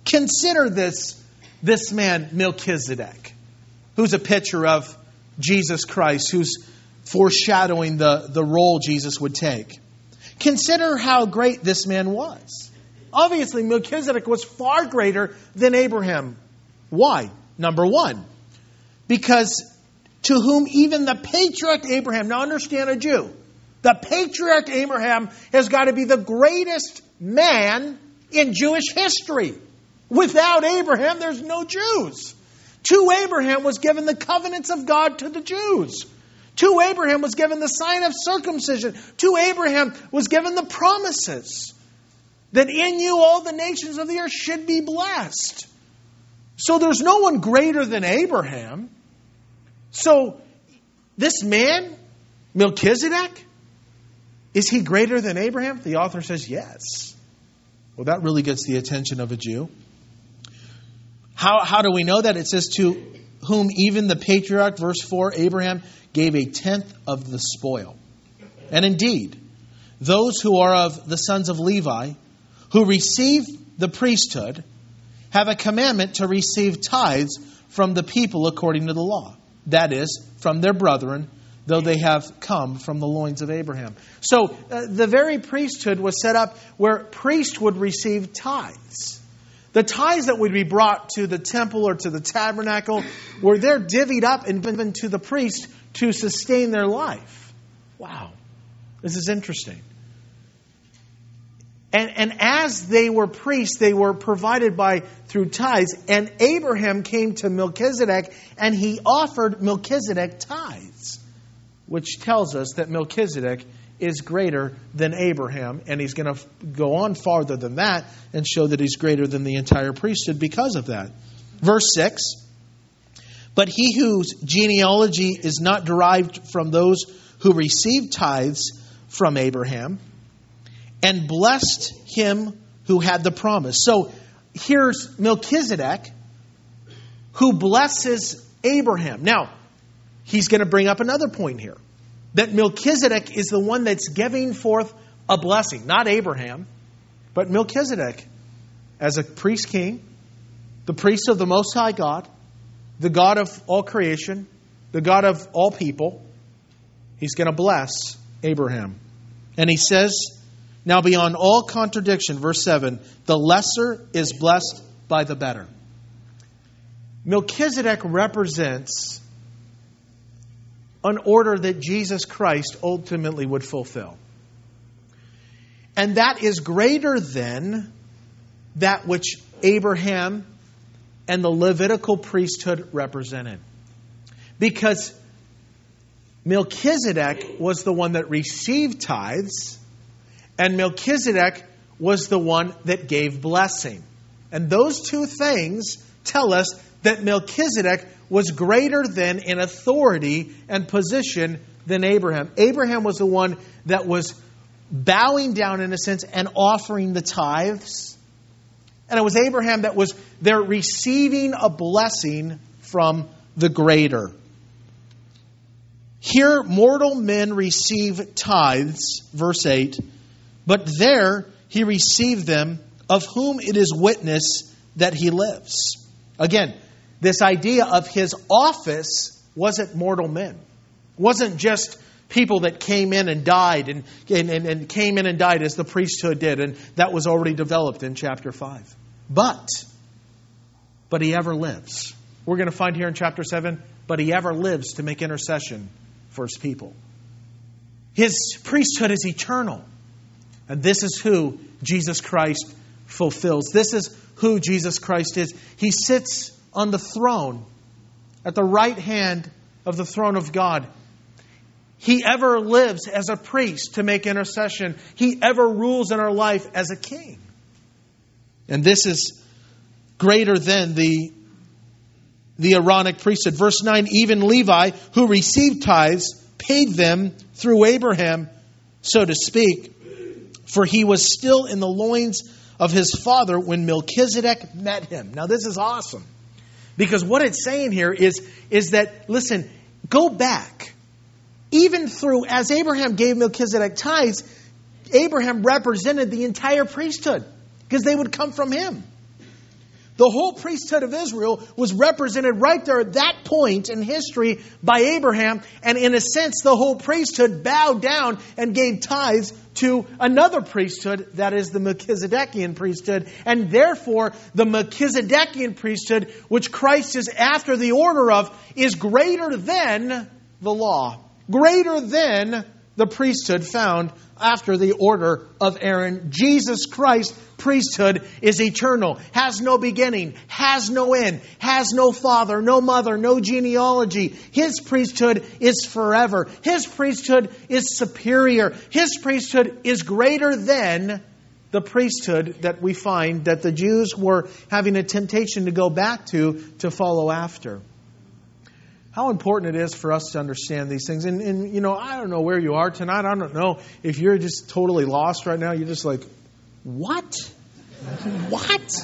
Consider this, this man, Melchizedek, who's a picture of Jesus Christ, who's foreshadowing the, the role Jesus would take. Consider how great this man was. Obviously, Melchizedek was far greater than Abraham. Why? Number one, because to whom even the patriarch Abraham, now understand a Jew, the patriarch Abraham has got to be the greatest man in Jewish history. Without Abraham, there's no Jews. To Abraham was given the covenants of God to the Jews. To Abraham was given the sign of circumcision. To Abraham was given the promises that in you all the nations of the earth should be blessed. So there's no one greater than Abraham. So this man, Melchizedek, is he greater than Abraham? The author says yes. Well, that really gets the attention of a Jew. How, how do we know that? It says, to whom even the patriarch, verse four, Abraham gave a tenth of the spoil. And indeed, those who are of the sons of Levi, who receive the priesthood, have a commandment to receive tithes from the people according to the law. That is, from their brethren, though they have come from the loins of Abraham. So uh, the very priesthood was set up where priests would receive tithes. The tithes that would be brought to the temple or to the tabernacle were there divvied up and given to the priest to sustain their life. Wow. This is interesting. And, and as they were priests, they were provided by through tithes. And Abraham came to Melchizedek and he offered Melchizedek tithes, which tells us that Melchizedek is greater than Abraham. And he's going to go on farther than that and show that he's greater than the entire priesthood because of that. Verse six, but he whose genealogy is not derived from those who received tithes from Abraham, and blessed him who had the promise. So here's Melchizedek who blesses Abraham. Now, he's going to bring up another point here. That Melchizedek is the one that's giving forth a blessing. Not Abraham, but Melchizedek as a priest king, the priest of the Most High God, the God of all creation, the God of all people. He's going to bless Abraham. And he says, now beyond all contradiction, verse seven, the lesser is blessed by the better. Melchizedek represents an order that Jesus Christ ultimately would fulfill. And that is greater than that which Abraham and the Levitical priesthood represented. Because Melchizedek was the one that received tithes, and Melchizedek was the one that gave blessing. And those two things tell us that Melchizedek was greater than in authority and position than Abraham. Abraham was the one that was bowing down in a sense and offering the tithes. And it was Abraham that was there receiving a blessing from the greater. Here mortal men receive tithes, verse eight, but there he received them, of whom it is witness that he lives. Again, this idea of his office wasn't mortal men. It wasn't just people that came in and died and, and, and came in and died as the priesthood did. And that was already developed in chapter five. But, but he ever lives. We're going to find here in chapter seven, but he ever lives to make intercession for his people. His priesthood is eternal. And this is who Jesus Christ fulfills. This is who Jesus Christ is. He sits on the throne, at the right hand of the throne of God. He ever lives as a priest to make intercession. He ever rules in our life as a king. And this is greater than the, the Aaronic priesthood. Verse nine, even Levi, who received tithes, paid them through Abraham, so to speak, for he was still in the loins of his father when Melchizedek met him. Now this is awesome. Because what it's saying here is, is that, listen, go back. Even through, as Abraham gave Melchizedek tithes, Abraham represented the entire priesthood. Because they would come from him. The whole priesthood of Israel was represented right there at that point in history by Abraham. And in a sense, the whole priesthood bowed down and gave tithes to another priesthood, that is the Melchizedekian priesthood. And therefore, the Melchizedekian priesthood, which Christ is after the order of, is greater than the law. Greater than the priesthood found after the order of Aaron. Jesus Christ's priesthood is eternal, has no beginning, has no end, has no father, no mother, no genealogy. His priesthood is forever. His priesthood is superior. His priesthood is greater than the priesthood that we find that the Jews were having a temptation to go back to, to follow after. How important it is for us to understand these things. And, and, you know, I don't know where you are tonight. I don't know if you're just totally lost right now. You're just like, what? What?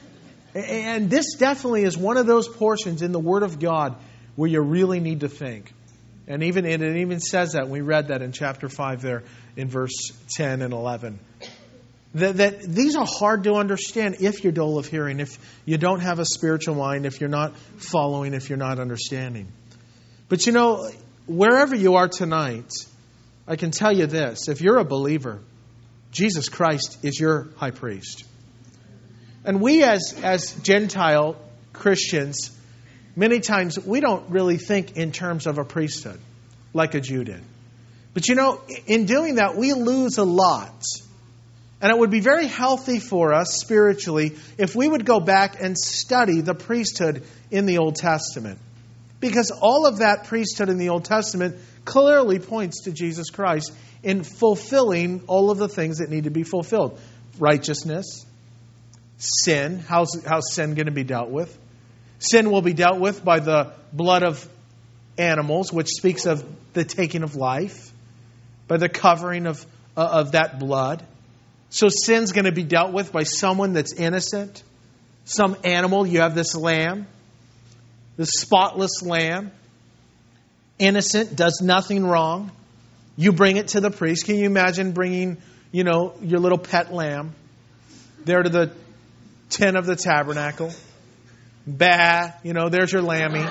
And this definitely is one of those portions in the Word of God where you really need to think. And even and it even says that. We read that in chapter five there in verse ten and eleven. That, that these are hard to understand if you're dull of hearing, if you don't have a spiritual mind, if you're not following, if you're not understanding. But you know, wherever you are tonight, I can tell you this. If you're a believer, Jesus Christ is your high priest. And we as, as Gentile Christians, many times we don't really think in terms of a priesthood like a Jew did. But you know, in doing that, we lose a lot. And it would be very healthy for us spiritually if we would go back and study the priesthood in the Old Testament. Because all of that priesthood in the Old Testament clearly points to Jesus Christ in fulfilling all of the things that need to be fulfilled. Righteousness, sin. How's, how's sin going to be dealt with? Sin will be dealt with by the blood of animals, which speaks of the taking of life, by the covering of, uh, of that blood. So sin's going to be dealt with by someone that's innocent. Some animal. You have this lamb. This spotless lamb. Innocent. Does nothing wrong. You bring it to the priest. Can you imagine bringing, you know, your little pet lamb there to the tent of the tabernacle? Bah. You know, there's your lammy.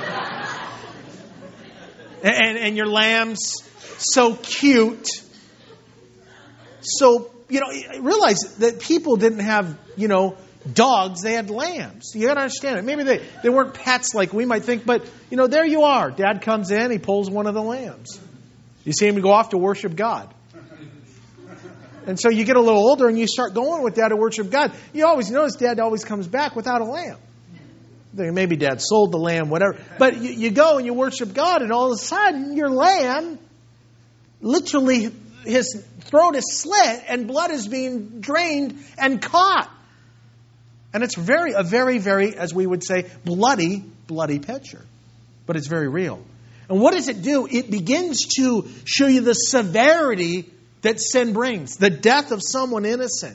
and, and your lamb's so cute. So... You know, realize that people didn't have, you know, dogs. They had lambs. You got to understand it. Maybe they, they weren't pets like we might think. But, you know, there you are. Dad comes in. He pulls one of the lambs. You see him go off to worship God. And so you get a little older and you start going with Dad to worship God. You always notice Dad always comes back without a lamb. Maybe Dad sold the lamb, whatever. But you, you go and you worship God. And all of a sudden, your lamb literally... his throat is slit and blood is being drained and caught. And it's very, a very, very, as we would say, bloody, bloody picture. But it's very real. And what does it do? It begins to show you the severity that sin brings. The death of someone innocent.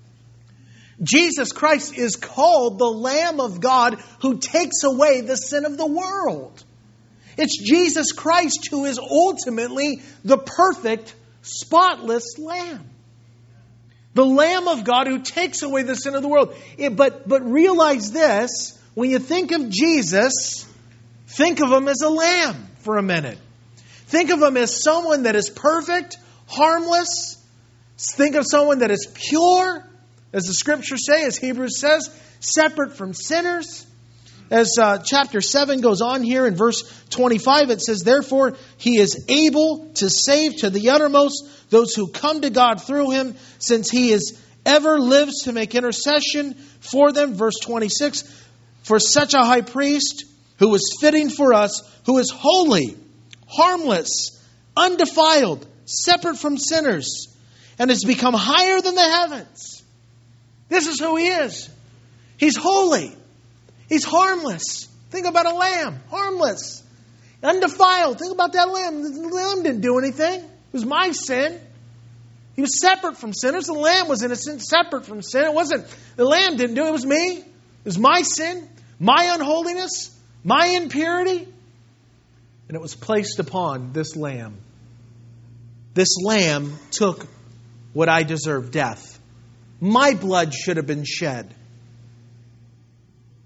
Jesus Christ is called the Lamb of God who takes away the sin of the world. It's Jesus Christ who is ultimately the perfect spotless lamb. The Lamb of God who takes away the sin of the world. It, but, but realize this, when you think of Jesus, think of Him as a lamb for a minute. Think of Him as someone that is perfect, harmless. Think of someone that is pure, as the Scriptures say, as Hebrews says, separate from sinners. As uh, chapter seven goes on here in verse twenty-five, it says, therefore, He is able to save to the uttermost those who come to God through Him, since He is ever lives to make intercession for them. Verse twenty-six, for such a high priest who is fitting for us, who is holy, harmless, undefiled, separate from sinners, and has become higher than the heavens. This is who He is. He's holy. He's harmless. Think about a lamb. Harmless. Undefiled. Think about that lamb. The lamb didn't do anything. It was my sin. He was separate from sinners. The lamb was innocent, separate from sin. It wasn't, the lamb didn't do it. It was me. It was my sin, my unholiness, my impurity. And it was placed upon this lamb. This lamb took what I deserved, death. My blood should have been shed.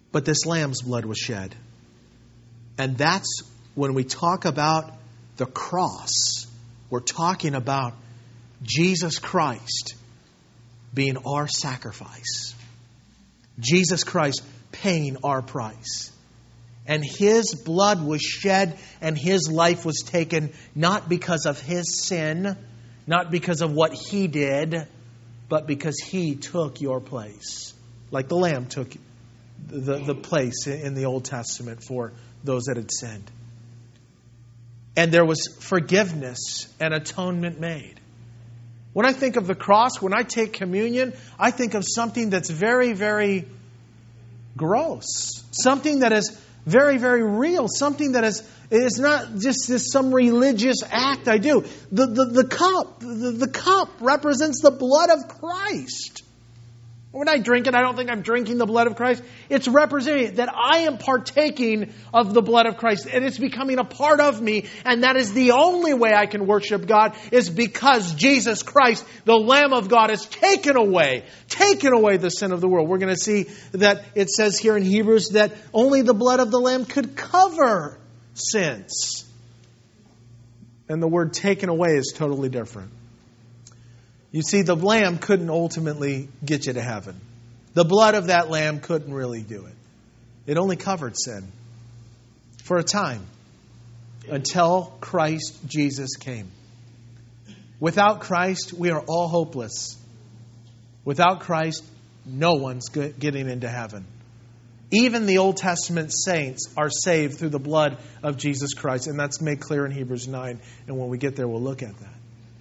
But this lamb's blood was shed. And that's when we talk about the cross, we're talking about Jesus Christ being our sacrifice. Jesus Christ paying our price. And His blood was shed and His life was taken not because of His sin, not because of what He did, but because He took your place. Like the lamb took the, the place in the Old Testament for those that had sinned. And there was forgiveness and atonement made. When I think of the cross, when I take communion, I think of something that's very, very gross. Something that is very, very real. Something that is, is not just this some religious act I do. The, the, the cup, the, the cup represents the blood of Christ. When I drink it, I don't think I'm drinking the blood of Christ. It's representing that I am partaking of the blood of Christ. And it's becoming a part of me. And that is the only way I can worship God, is because Jesus Christ, the Lamb of God, has taken away, taken away the sin of the world. We're going to see that it says here in Hebrews that only the blood of the Lamb could cover sins. And the word taken away is totally different. You see, the lamb couldn't ultimately get you to heaven. The blood of that lamb couldn't really do it. It only covered sin for a time until Christ Jesus came. Without Christ, we are all hopeless. Without Christ, no one's getting into heaven. Even the Old Testament saints are saved through the blood of Jesus Christ. And that's made clear in Hebrews nine. And when we get there, we'll look at that.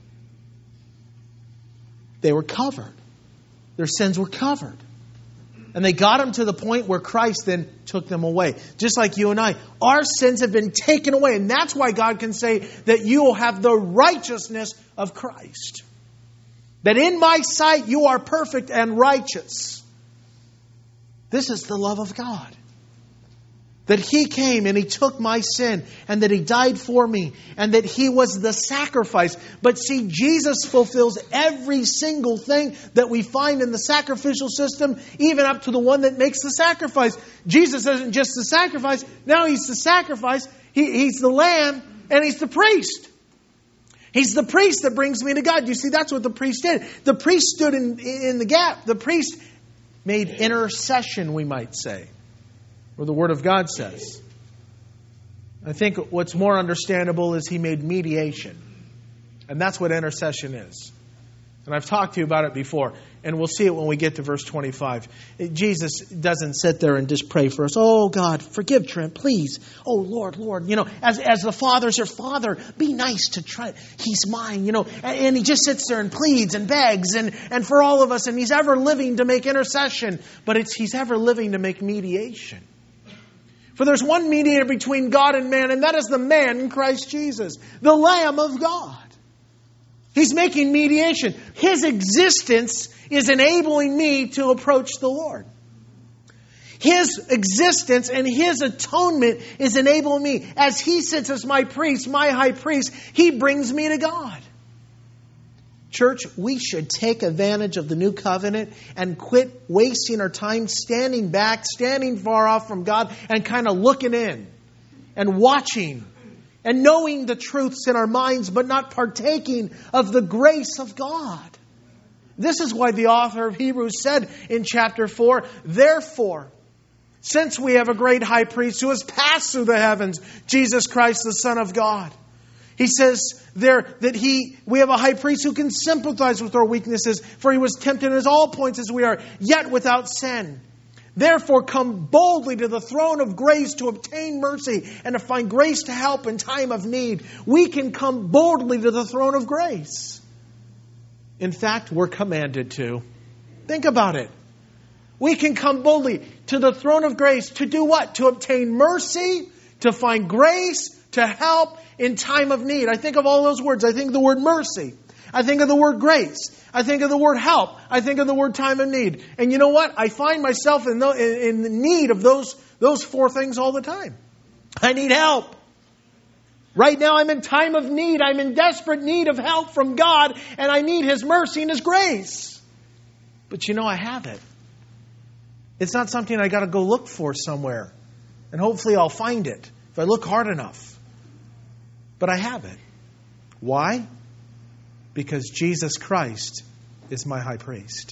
They were covered. Their sins were covered. And they got them to the point where Christ then took them away. Just like you and I. Our sins have been taken away. And that's why God can say that you will have the righteousness of Christ. That in my sight you are perfect and righteous. This is the love of God. That He came and He took my sin, and that He died for me, and that He was the sacrifice. But see, Jesus fulfills every single thing that we find in the sacrificial system, even up to the one that makes the sacrifice. Jesus isn't just the sacrifice. Now He's the sacrifice. He, he's the lamb, and He's the priest. He's the priest that brings me to God. You see, that's what the priest did. The priest stood in, in the gap. The priest made intercession, we might say. Or the Word of God says. I think what's more understandable is He made mediation. And that's what intercession is. And I've talked to you about it before. And we'll see it when we get to verse twenty-five. Jesus doesn't sit there and just pray for us. Oh, God, forgive Trent, please. Oh, Lord, Lord. You know, as, as the Father's your Father, be nice to Trent. He's mine, you know. And, and He just sits there and pleads and begs. And, and for all of us. And He's ever living to make intercession. But it's He's ever living to make mediation. For there's one mediator between God and man, and that is the man in Christ Jesus, the Lamb of God. He's making mediation. His existence is enabling me to approach the Lord. His existence and His atonement is enabling me. As He sits as my priest, my high priest, He brings me to God. Church, we should take advantage of the new covenant and quit wasting our time standing back, standing far off from God, and kind of looking in and watching and knowing the truths in our minds, but not partaking of the grace of God. This is why the author of Hebrews said in chapter four, therefore, since we have a great high priest who has passed through the heavens, Jesus Christ, the Son of God. He says there that he, we have a high priest who can sympathize with our weaknesses, for He was tempted in all points as we are, yet without sin. Therefore come boldly to the throne of grace to obtain mercy and to find grace to help in time of need. We can come boldly to the throne of grace. In fact, we're commanded to. Think about it. We can come boldly to the throne of grace to do what? To obtain mercy, to find grace, to help in time of need. I think of all those words. I think of the word mercy. I think of the word grace. I think of the word help. I think of the word time of need. And you know what? I find myself in the, in the need of those, those four things all the time. I need help. Right now I'm in time of need. I'm in desperate need of help from God. And I need His mercy and His grace. But you know, I have it. It's not something I got to go look for somewhere. And hopefully I'll find it if I look hard enough. But I have it. Why? Because Jesus Christ is my high priest.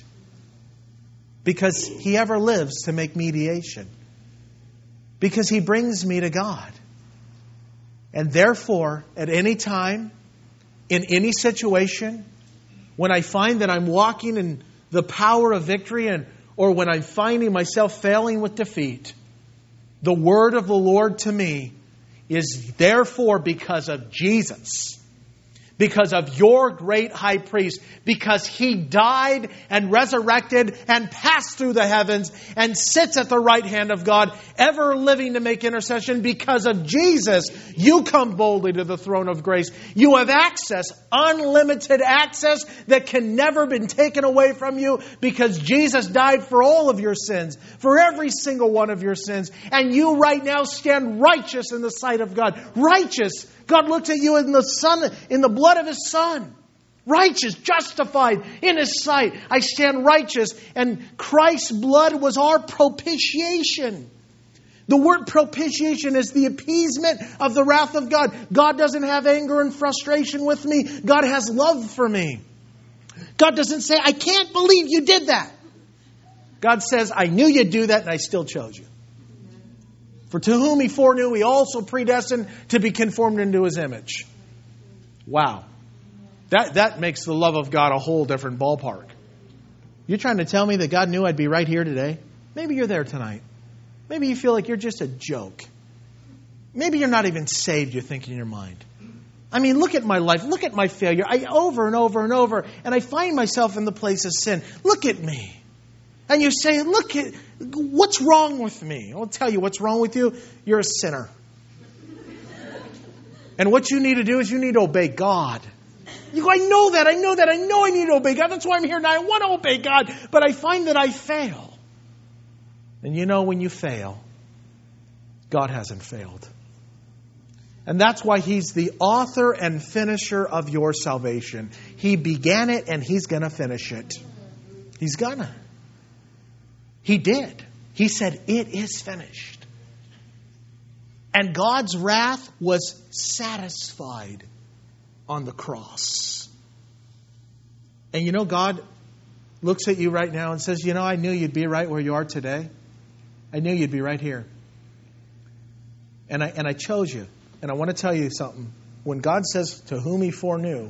Because He ever lives to make mediation. Because He brings me to God. And therefore, at any time, in any situation, when I find that I'm walking in the power of victory, and or when I'm finding myself failing with defeat, the word of the Lord to me is therefore because of Jesus. Because of your great high priest. Because He died and resurrected and passed through the heavens and sits at the right hand of God, ever living to make intercession. Because of Jesus, you come boldly to the throne of grace. You have access, unlimited access that can never be taken away from you, because Jesus died for all of your sins, for every single one of your sins. And you right now stand righteous in the sight of God. Righteous. God looks at you in the Son, in the blood of His Son. Righteous, justified in His sight. I stand righteous. And Christ's blood was our propitiation. The word propitiation is the appeasement of the wrath of God. God doesn't have anger and frustration with me. God has love for me. God doesn't say, I can't believe you did that. God says, I knew you'd do that and I still chose you. For to whom He foreknew, He also predestined to be conformed into His image. Wow. That, that makes the love of God a whole different ballpark. You're trying to tell me that God knew I'd be right here today? Maybe you're there tonight. Maybe you feel like you're just a joke. Maybe you're not even saved, you think in your mind. I mean, look at my life. Look at my failure. I over and over and over. And I find myself in the place of sin. Look at me. And you say, look at, what's wrong with me? I'll tell you what's wrong with you. You're a sinner. And what you need to do is you need to obey God. You go, I know that, I know that, I know I need to obey God. That's why I'm here now. I want to obey God. But I find that I fail. And you know, when you fail, God hasn't failed. And that's why He's the author and finisher of your salvation. He began it and He's going to finish it. He's gonna. He did. He said, it is finished. And God's wrath was satisfied on the cross. And you know, God looks at you right now and says, you know, I knew you'd be right where you are today. I knew you'd be right here. And I, and I chose you. And I want to tell you something. When God says, to whom He foreknew,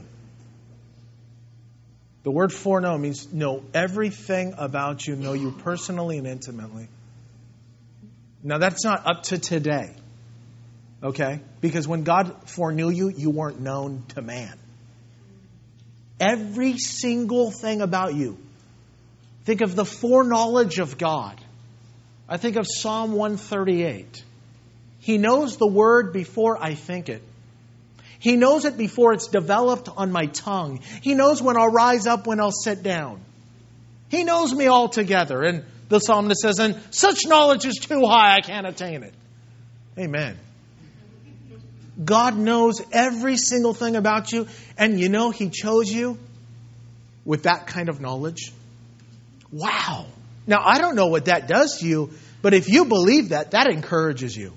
the word foreknow means know everything about you, know you personally and intimately. Now, that's not up to today. Okay? Because when God foreknew you, you weren't known to man. Every single thing about you. Think of the foreknowledge of God. I think of Psalm one thirty-eight. He knows the word before I think it. He knows it before it's developed on my tongue. He knows when I'll rise up, when I'll sit down. He knows me altogether. And the psalmist says, and such knowledge is too high, I can't attain it. Amen. God knows every single thing about you. And you know, He chose you with that kind of knowledge. Wow. Now, I don't know what that does to you, but if you believe that, that encourages you.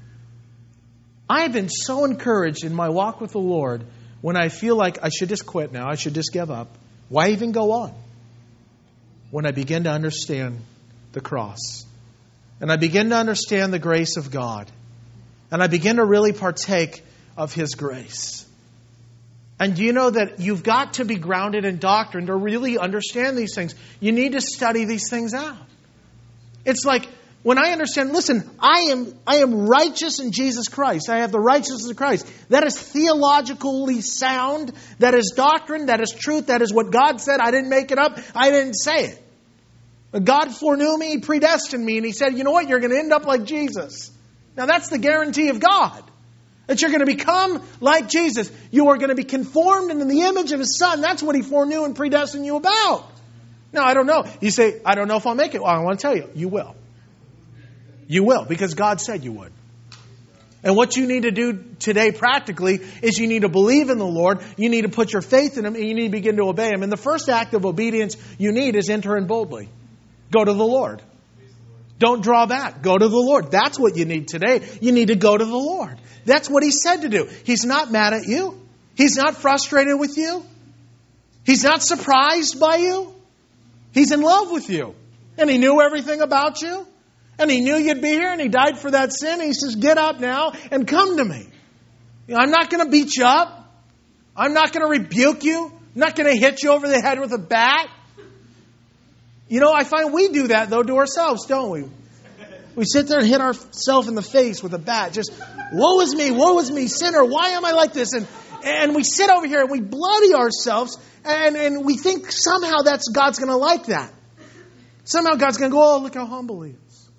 I have been so encouraged in my walk with the Lord when I feel like I should just quit now. I should just give up. Why even go on? When I begin to understand the cross. And I begin to understand the grace of God. And I begin to really partake of His grace. And do you know that you've got to be grounded in doctrine to really understand these things? You need to study these things out. It's like, when I understand, listen, I am I am righteous in Jesus Christ. I have the righteousness of Christ. That is theologically sound. That is doctrine. That is truth. That is what God said. I didn't make it up. I didn't say it. But God foreknew me. He predestined me. And He said, you know what? You're going to end up like Jesus. Now that's the guarantee of God. That you're going to become like Jesus. You are going to be conformed into the image of His Son. That's what He foreknew and predestined you about. Now, I don't know. You say, I don't know if I'll make it. Well, I want to tell you, you will. You will, because God said you would. And what you need to do today practically is you need to believe in the Lord, you need to put your faith in Him, and you need to begin to obey Him. And the first act of obedience you need is enter in boldly. Go to the Lord. Don't draw back. Go to the Lord. That's what you need today. You need to go to the Lord. That's what He said to do. He's not mad at you. He's not frustrated with you. He's not surprised by you. He's in love with you. And He knew everything about you. And He knew you'd be here. And He died for that sin. He says, get up now and come to me. You know, I'm not going to beat you up. I'm not going to rebuke you. I'm not going to hit you over the head with a bat. You know, I find we do that, though, to ourselves, don't we? We sit there and hit ourselves in the face with a bat. Just, woe is me, woe is me, sinner. Why am I like this? And and we sit over here and we bloody ourselves. And, and we think somehow that's God's going to like that. Somehow God's going to go, oh, look how humble He is.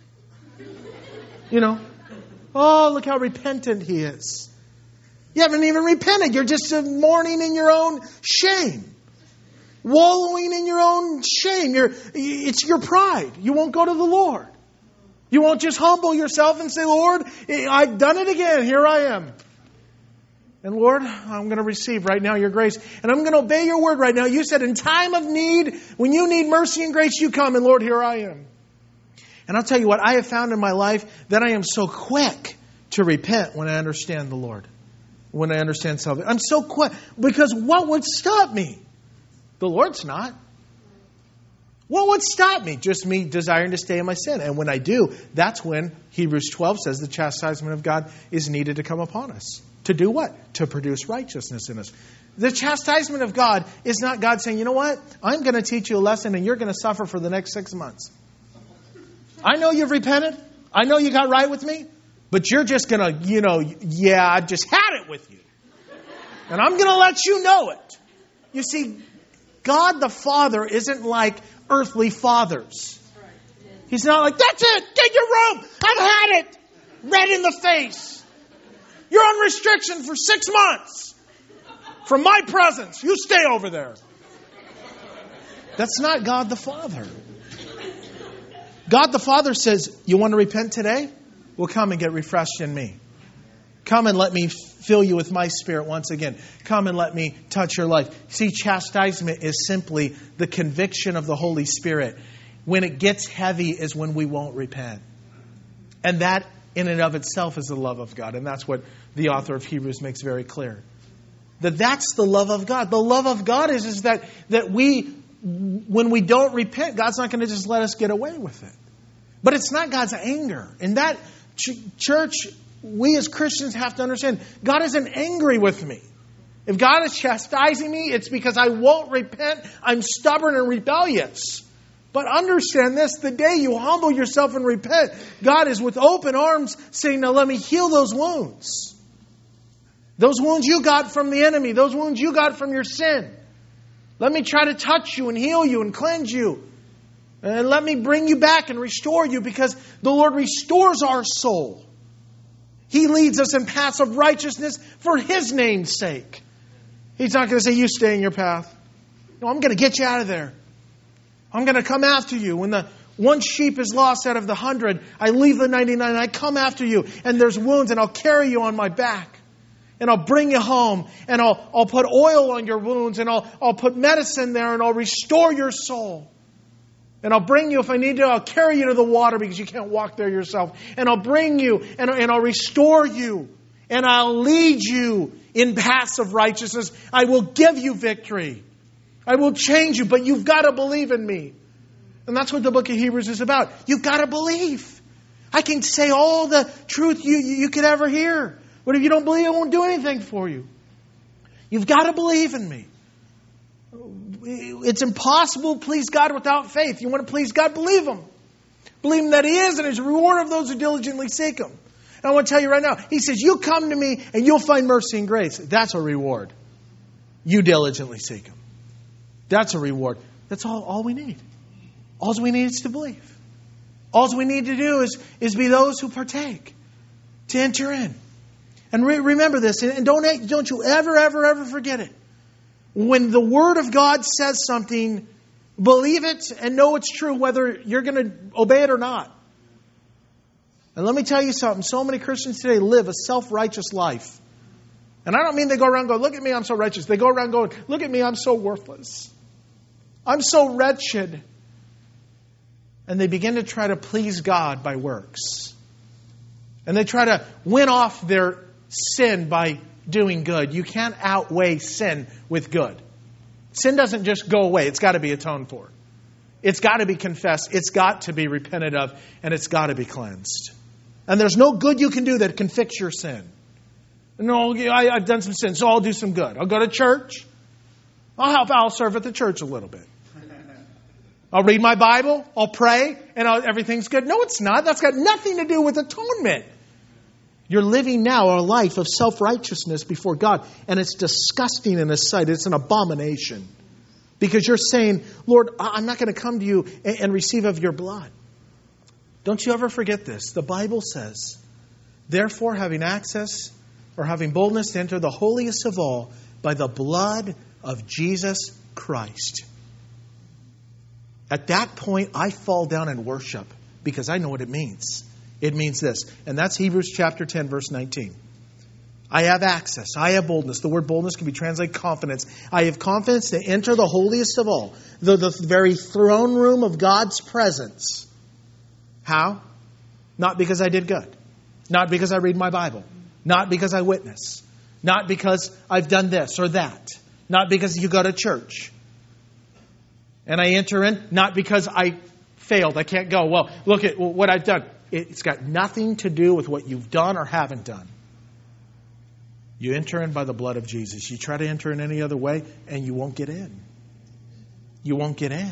You know? Oh, look how repentant He is. You haven't even repented. You're just mourning in your own shame. Wallowing in your own shame. You're, it's your pride. You won't go to the Lord. You won't just humble yourself and say, Lord, I've done it again. Here I am. And Lord, I'm going to receive right now your grace. And I'm going to obey your word right now. You said in time of need, when you need mercy and grace, you come. And Lord, here I am. And I'll tell you what, I have found in my life that I am so quick to repent when I understand the Lord. When I understand salvation. I'm so quick. Because what would stop me? The Lord's not. What would stop me? Just me desiring to stay in my sin. And when I do, that's when Hebrews twelve says the chastisement of God is needed to come upon us. To do what? To produce righteousness in us. The chastisement of God is not God saying, you know what? I'm going to teach you a lesson and you're going to suffer for the next six months. I know you've repented. I know you got right with me. But you're just going to, you know, yeah, I just had it with you. And I'm going to let you know it. You see, God the Father isn't like earthly fathers. He's not like, that's it, get your robe, I've had it. Red in the face. You're on restriction for six months. From my presence, you stay over there. That's not God the Father. God the Father says, you want to repent today? Well, come and get refreshed in me. Come and let me fill you with my Spirit once again. Come and let me touch your life. See, chastisement is simply the conviction of the Holy Spirit. When it gets heavy is when we won't repent. And that in and of itself is the love of God. And that's what the author of Hebrews makes very clear. That that's the love of God. The love of God is, is that, that we, when we don't repent, God's not going to just let us get away with it. But it's not God's anger. In that ch- church... we as Christians have to understand, God isn't angry with me. If God is chastising me, it's because I won't repent. I'm stubborn and rebellious. But understand this, the day you humble yourself and repent, God is with open arms saying, now let me heal those wounds. Those wounds you got from the enemy. Those wounds you got from your sin. Let me try to touch you and heal you and cleanse you. And let me bring you back and restore you, because the Lord restores our soul. He leads us in paths of righteousness for His name's sake. He's not going to say, you stay in your path. No, I'm going to get you out of there. I'm going to come after you. When the one sheep is lost out of the hundred, I leave the ninety-nine and I come after you. And there's wounds and I'll carry you on my back. And I'll bring you home. And I'll, I'll put oil on your wounds. And I'll, I'll put medicine there. And I'll restore your soul. And I'll bring you, if I need to, I'll carry you to the water because you can't walk there yourself. And I'll bring you and, and I'll restore you. And I'll lead you in paths of righteousness. I will give you victory. I will change you, but you've got to believe in me. And that's what the book of Hebrews is about. You've got to believe. I can say all the truth you, you, you could ever hear. But if you don't believe, it won't do anything for you. You've got to believe in me. It's impossible to please God without faith. You want to please God? Believe Him. Believe Him that He is, and His reward of those who diligently seek Him. And I want to tell you right now, He says, you come to me and you'll find mercy and grace. That's a reward. You diligently seek Him. That's a reward. That's all, all we need. All we need is to believe. All we need to do is, is be those who partake, to enter in. And re- remember this, and don't, don't you ever, ever, ever forget it. When the Word of God says something, believe it and know it's true, whether you're going to obey it or not. And let me tell you something. So many Christians today live a self-righteous life. And I don't mean they go around going, look at me, I'm so righteous. They go around going, look at me, I'm so worthless. I'm so wretched. and they begin to try to please God by works. And they try to win off their sin by doing good. You can't outweigh sin with good. Sin doesn't just go away. It's got to be atoned for. It's got to be confessed. It's got to be repented of. And it's got to be cleansed. And there's no good you can do that can fix your sin. No, I, I've done some sin, so I'll do some good. I'll go to church. I'll help. I'll serve at the church a little bit. I'll read my Bible. I'll pray. And I'll, everything's good. No, it's not. That's got nothing to do with atonement. You're living now a life of self-righteousness before God. And it's disgusting in His sight. It's an abomination. Because you're saying, Lord, I'm not going to come to you and, and receive of your blood. Don't you ever forget this. The Bible says, therefore, having access or having boldness to enter the holiest of all by the blood of Jesus Christ. At that point, I fall down and worship because I know what it means. It means this, and that's Hebrews chapter ten, verse nineteen. I have access. I have boldness. The word boldness can be translated confidence. I have confidence to enter the holiest of all, the, the very throne room of God's presence. How? Not because I did good. Not because I read my Bible. Not because I witness. Not because I've done this or that. Not because you go to church. And I enter in, not because I failed. I can't go. Well, look at what I've done. It's got nothing to do with what you've done or haven't done. You enter in by the blood of Jesus. You try to enter in any other way, and you won't get in. You won't get in.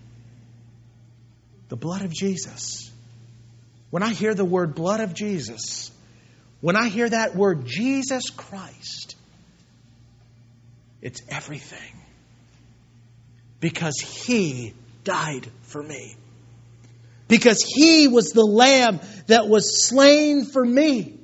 The blood of Jesus. When I hear the word blood of Jesus, when I hear that word Jesus Christ, it's everything. Because He died for me. Because He was the Lamb that was slain for me.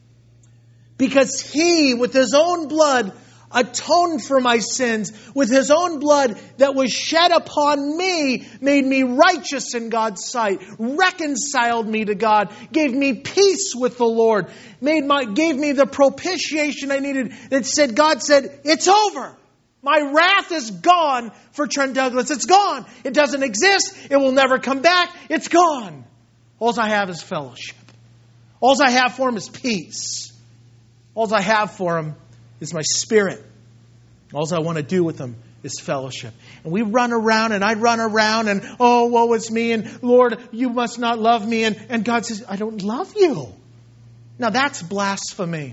Because He, with His own blood, atoned for my sins. With His own blood that was shed upon me, made me righteous in God's sight. Reconciled me to God. Gave me peace with the Lord. Made my, gave me the propitiation I needed. That said, God said, it's over. My wrath is gone for Trent Douglas. It's gone. It doesn't exist. It will never come back. It's gone. All I have is fellowship. All I have for Him is peace. All I have for Him is my spirit. All I want to do with Him is fellowship. And we run around and I run around and, oh, woe is me. And Lord, you must not love me. And, and God says, I don't love you. Now that's blasphemy.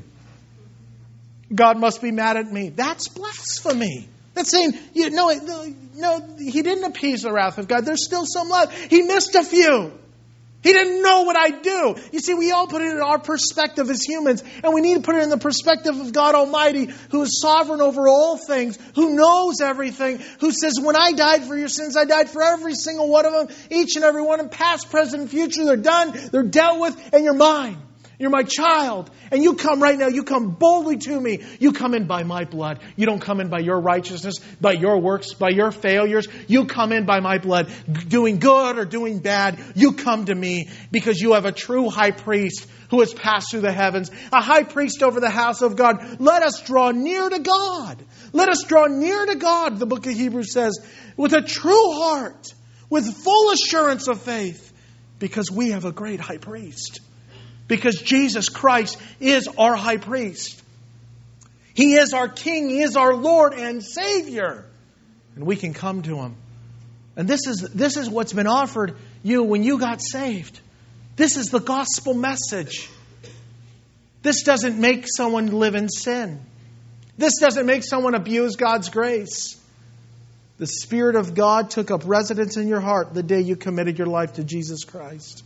God must be mad at me. That's blasphemy. That's saying, you, no, no, no, He didn't appease the wrath of God. There's still some love. He missed a few. He didn't know what I do. You see, we all put it in our perspective as humans, and we need to put it in the perspective of God Almighty, who is sovereign over all things, who knows everything, who says, when I died for your sins, I died for every single one of them, each and every one of them, past, present, and future. They're done, they're dealt with, and you're mine. You're my child. And you come right now. You come boldly to me. You come in by my blood. You don't come in by your righteousness, by your works, by your failures. You come in by my blood, doing good or doing bad. You come to me because you have a true high priest who has passed through the heavens, a high priest over the house of God. Let us draw near to God. Let us draw near to God, the book of Hebrews says, with a true heart, with full assurance of faith, because we have a great high priest. Because Jesus Christ is our high priest. He is our King. He is our Lord and Savior. And we can come to Him. And this is, this is what's been offered you when you got saved. This is the gospel message. This doesn't make someone live in sin. This doesn't make someone abuse God's grace. The Spirit of God took up residence in your heart the day you committed your life to Jesus Christ.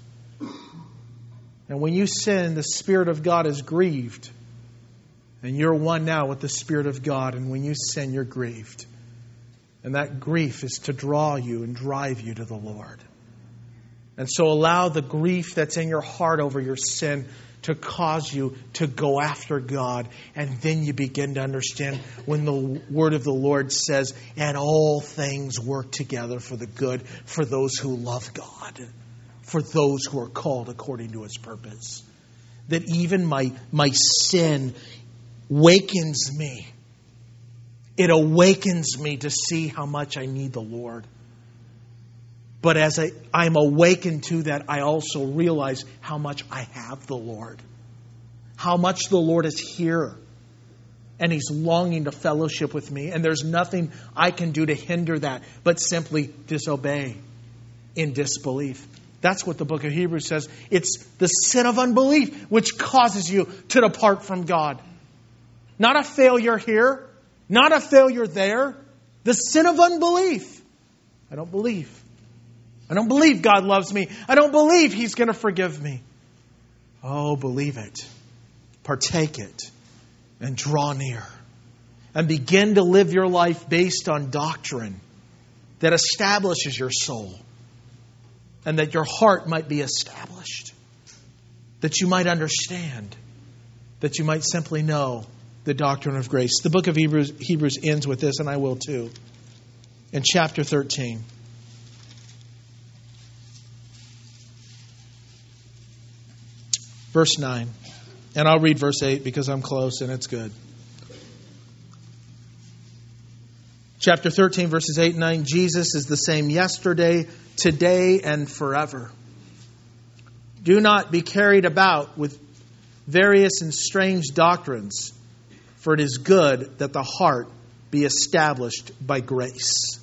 And when you sin, the Spirit of God is grieved. And you're one now with the Spirit of God. And when you sin, you're grieved. And that grief is to draw you and drive you to the Lord. And so allow the grief that's in your heart over your sin to cause you to go after God. And then you begin to understand when the word of the Lord says, and all things work together for the good for those who love God. For those who are called according to His purpose. That even my, my sin wakens me. It awakens me to see how much I need the Lord. But as I, I'm awakened to that, I also realize how much I have the Lord. How much the Lord is here. And He's longing to fellowship with me. And there's nothing I can do to hinder that, but simply disobey in disbelief. That's what the book of Hebrews says. It's the sin of unbelief which causes you to depart from God. Not a failure here. Not a failure there. The sin of unbelief. I don't believe. I don't believe God loves me. I don't believe He's going to forgive me. Oh, believe it. Partake it. And draw near. And begin to live your life based on doctrine that establishes your soul. And that your heart might be established. That you might understand. That you might simply know the doctrine of grace. The book of Hebrews, Hebrews ends with this, and I will too. In chapter thirteen. Verse nine. And I'll read verse eight because I'm close and it's good. Chapter thirteen, verses eight and nine. Jesus is the same yesterday, today, and forever. Do not be carried about with various and strange doctrines, for it is good that the heart be established by grace,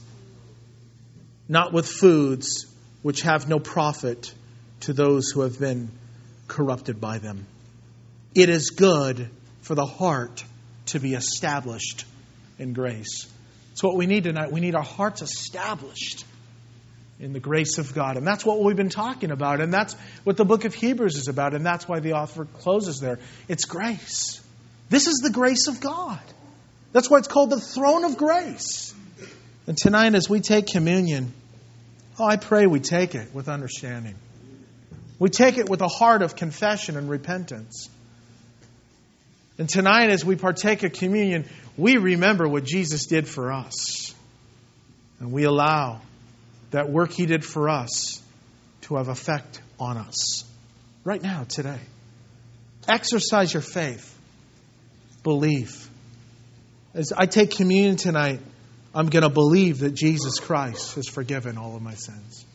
not with foods which have no profit to those who have been corrupted by them. It is good for the heart to be established in grace. It's what we need tonight. We need our hearts established in the grace of God. And that's what we've been talking about. And that's what the book of Hebrews is about. And that's why the author closes there. It's grace. This is the grace of God. That's why it's called the throne of grace. And tonight as we take communion, oh, I pray we take it with understanding. We take it with a heart of confession and repentance. And tonight as we partake of communion, we remember what Jesus did for us. And we allow that work He did for us to have effect on us. Right now, today. Exercise your faith. Believe. As I take communion tonight, I'm going to believe that Jesus Christ has forgiven all of my sins.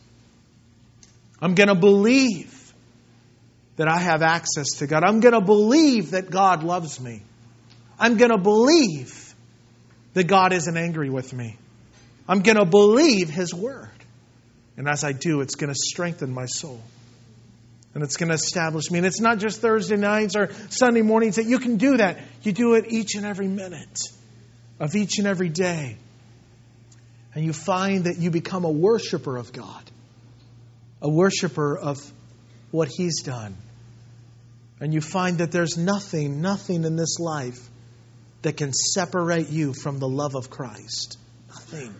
I'm going to believe that I have access to God. I'm going to believe that God loves me. I'm going to believe that God isn't angry with me. I'm going to believe His Word. And as I do, it's going to strengthen my soul. And it's going to establish me. And it's not just Thursday nights or Sunday mornings that you can do that. You do it each and every minute of each and every day. And you find that you become a worshiper of God. A worshiper of what He's done. And you find that there's nothing, nothing in this life that can separate you from the love of Christ. Nothing.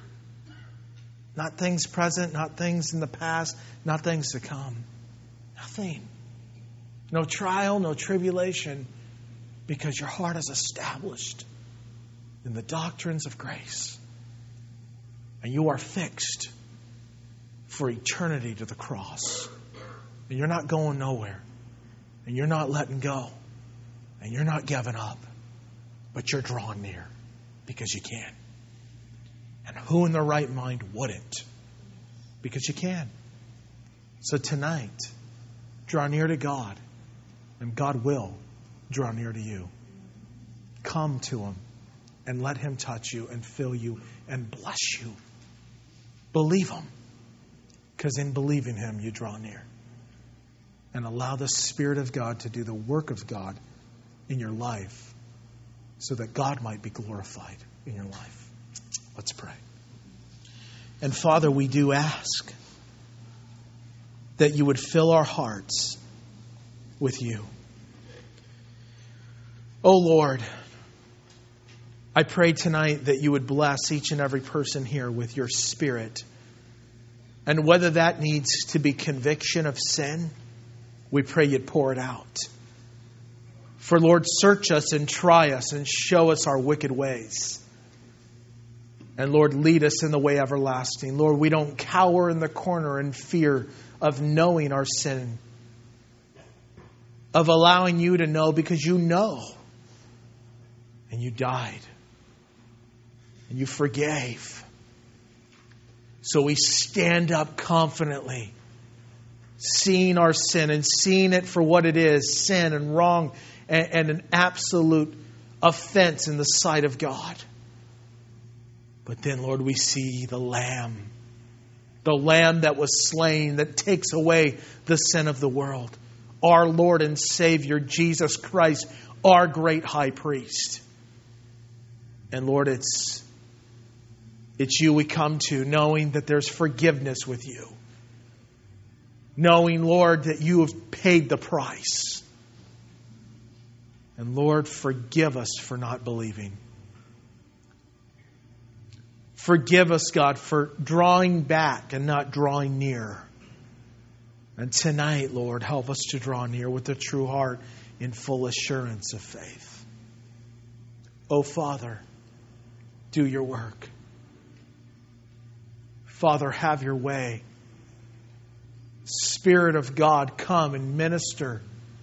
Not things present, not things in the past, not things to come. Nothing. No trial, no tribulation, because your heart is established in the doctrines of grace. And you are fixed for eternity to the cross. And you're not going nowhere. And you're not letting go. And you're not giving up. But you're drawn near because you can. And who in their right mind wouldn't? Because you can. So tonight, draw near to God. And God will draw near to you. Come to Him. And let Him touch you and fill you and bless you. Believe Him. Because in believing Him, you draw near. And allow the Spirit of God to do the work of God in your life so that God might be glorified in your life. Let's pray. And Father, we do ask that you would fill our hearts with you. Oh Lord, I pray tonight that you would bless each and every person here with your Spirit. And whether that needs to be conviction of sin, we pray you'd pour it out. For Lord, search us and try us and show us our wicked ways. And Lord, lead us in the way everlasting. Lord, we don't cower in the corner in fear of knowing our sin. Of allowing you to know because you know. And you died. And you forgave. So we stand up confidently, seeing our sin and seeing it for what it is, sin and wrong and, and an absolute offense in the sight of God. But then, Lord, we see the Lamb, the Lamb that was slain, that takes away the sin of the world. Our Lord and Savior, Jesus Christ, our great high priest. And Lord, it's, it's you we come to, knowing that there's forgiveness with you. Knowing, Lord, that you have paid the price. And Lord, forgive us for not believing. Forgive us, God, for drawing back and not drawing near. And tonight, Lord, help us to draw near with a true heart in full assurance of faith. Oh, Father, do your work. Father, have your way. Spirit of God, come and minister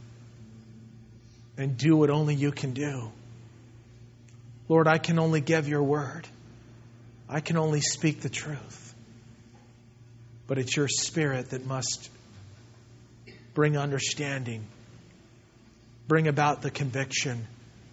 and do what only you can do. Lord, I can only give your word. I can only speak the truth. But it's your Spirit that must bring understanding, bring about the conviction,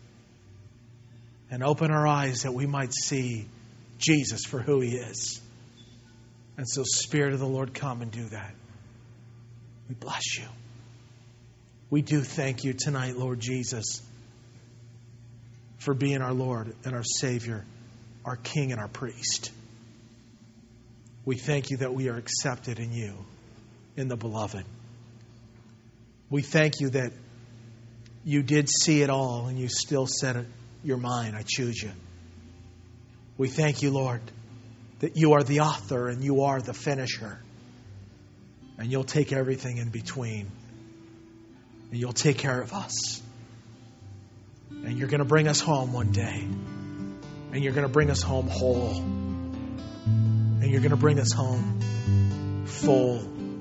and open our eyes that we might see Jesus for who He is. And so, Spirit of the Lord, come and do that. We bless you. We do thank you tonight, Lord Jesus, for being our Lord and our Savior, our King and our priest. We thank you that we are accepted in you, in the Beloved. We thank you that you did see it all and you still said it, you're mine, I choose you. We thank you, Lord, that you are the author and you are the finisher. And you'll take everything in between. And you'll take care of us. And you're going to bring us home one day. And you're going to bring us home whole. And you're going to bring us home full.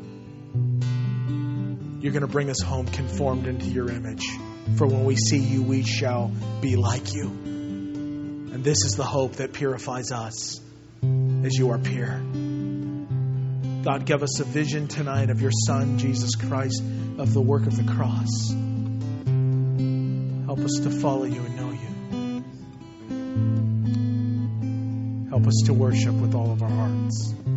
You're going to bring us home conformed into your image. For when we see you, we shall be like you. And this is the hope that purifies us as you are pure. God, give us a vision tonight of your Son, Jesus Christ, of the work of the cross. Help us to follow you and know you. Help us to worship with all of our hearts.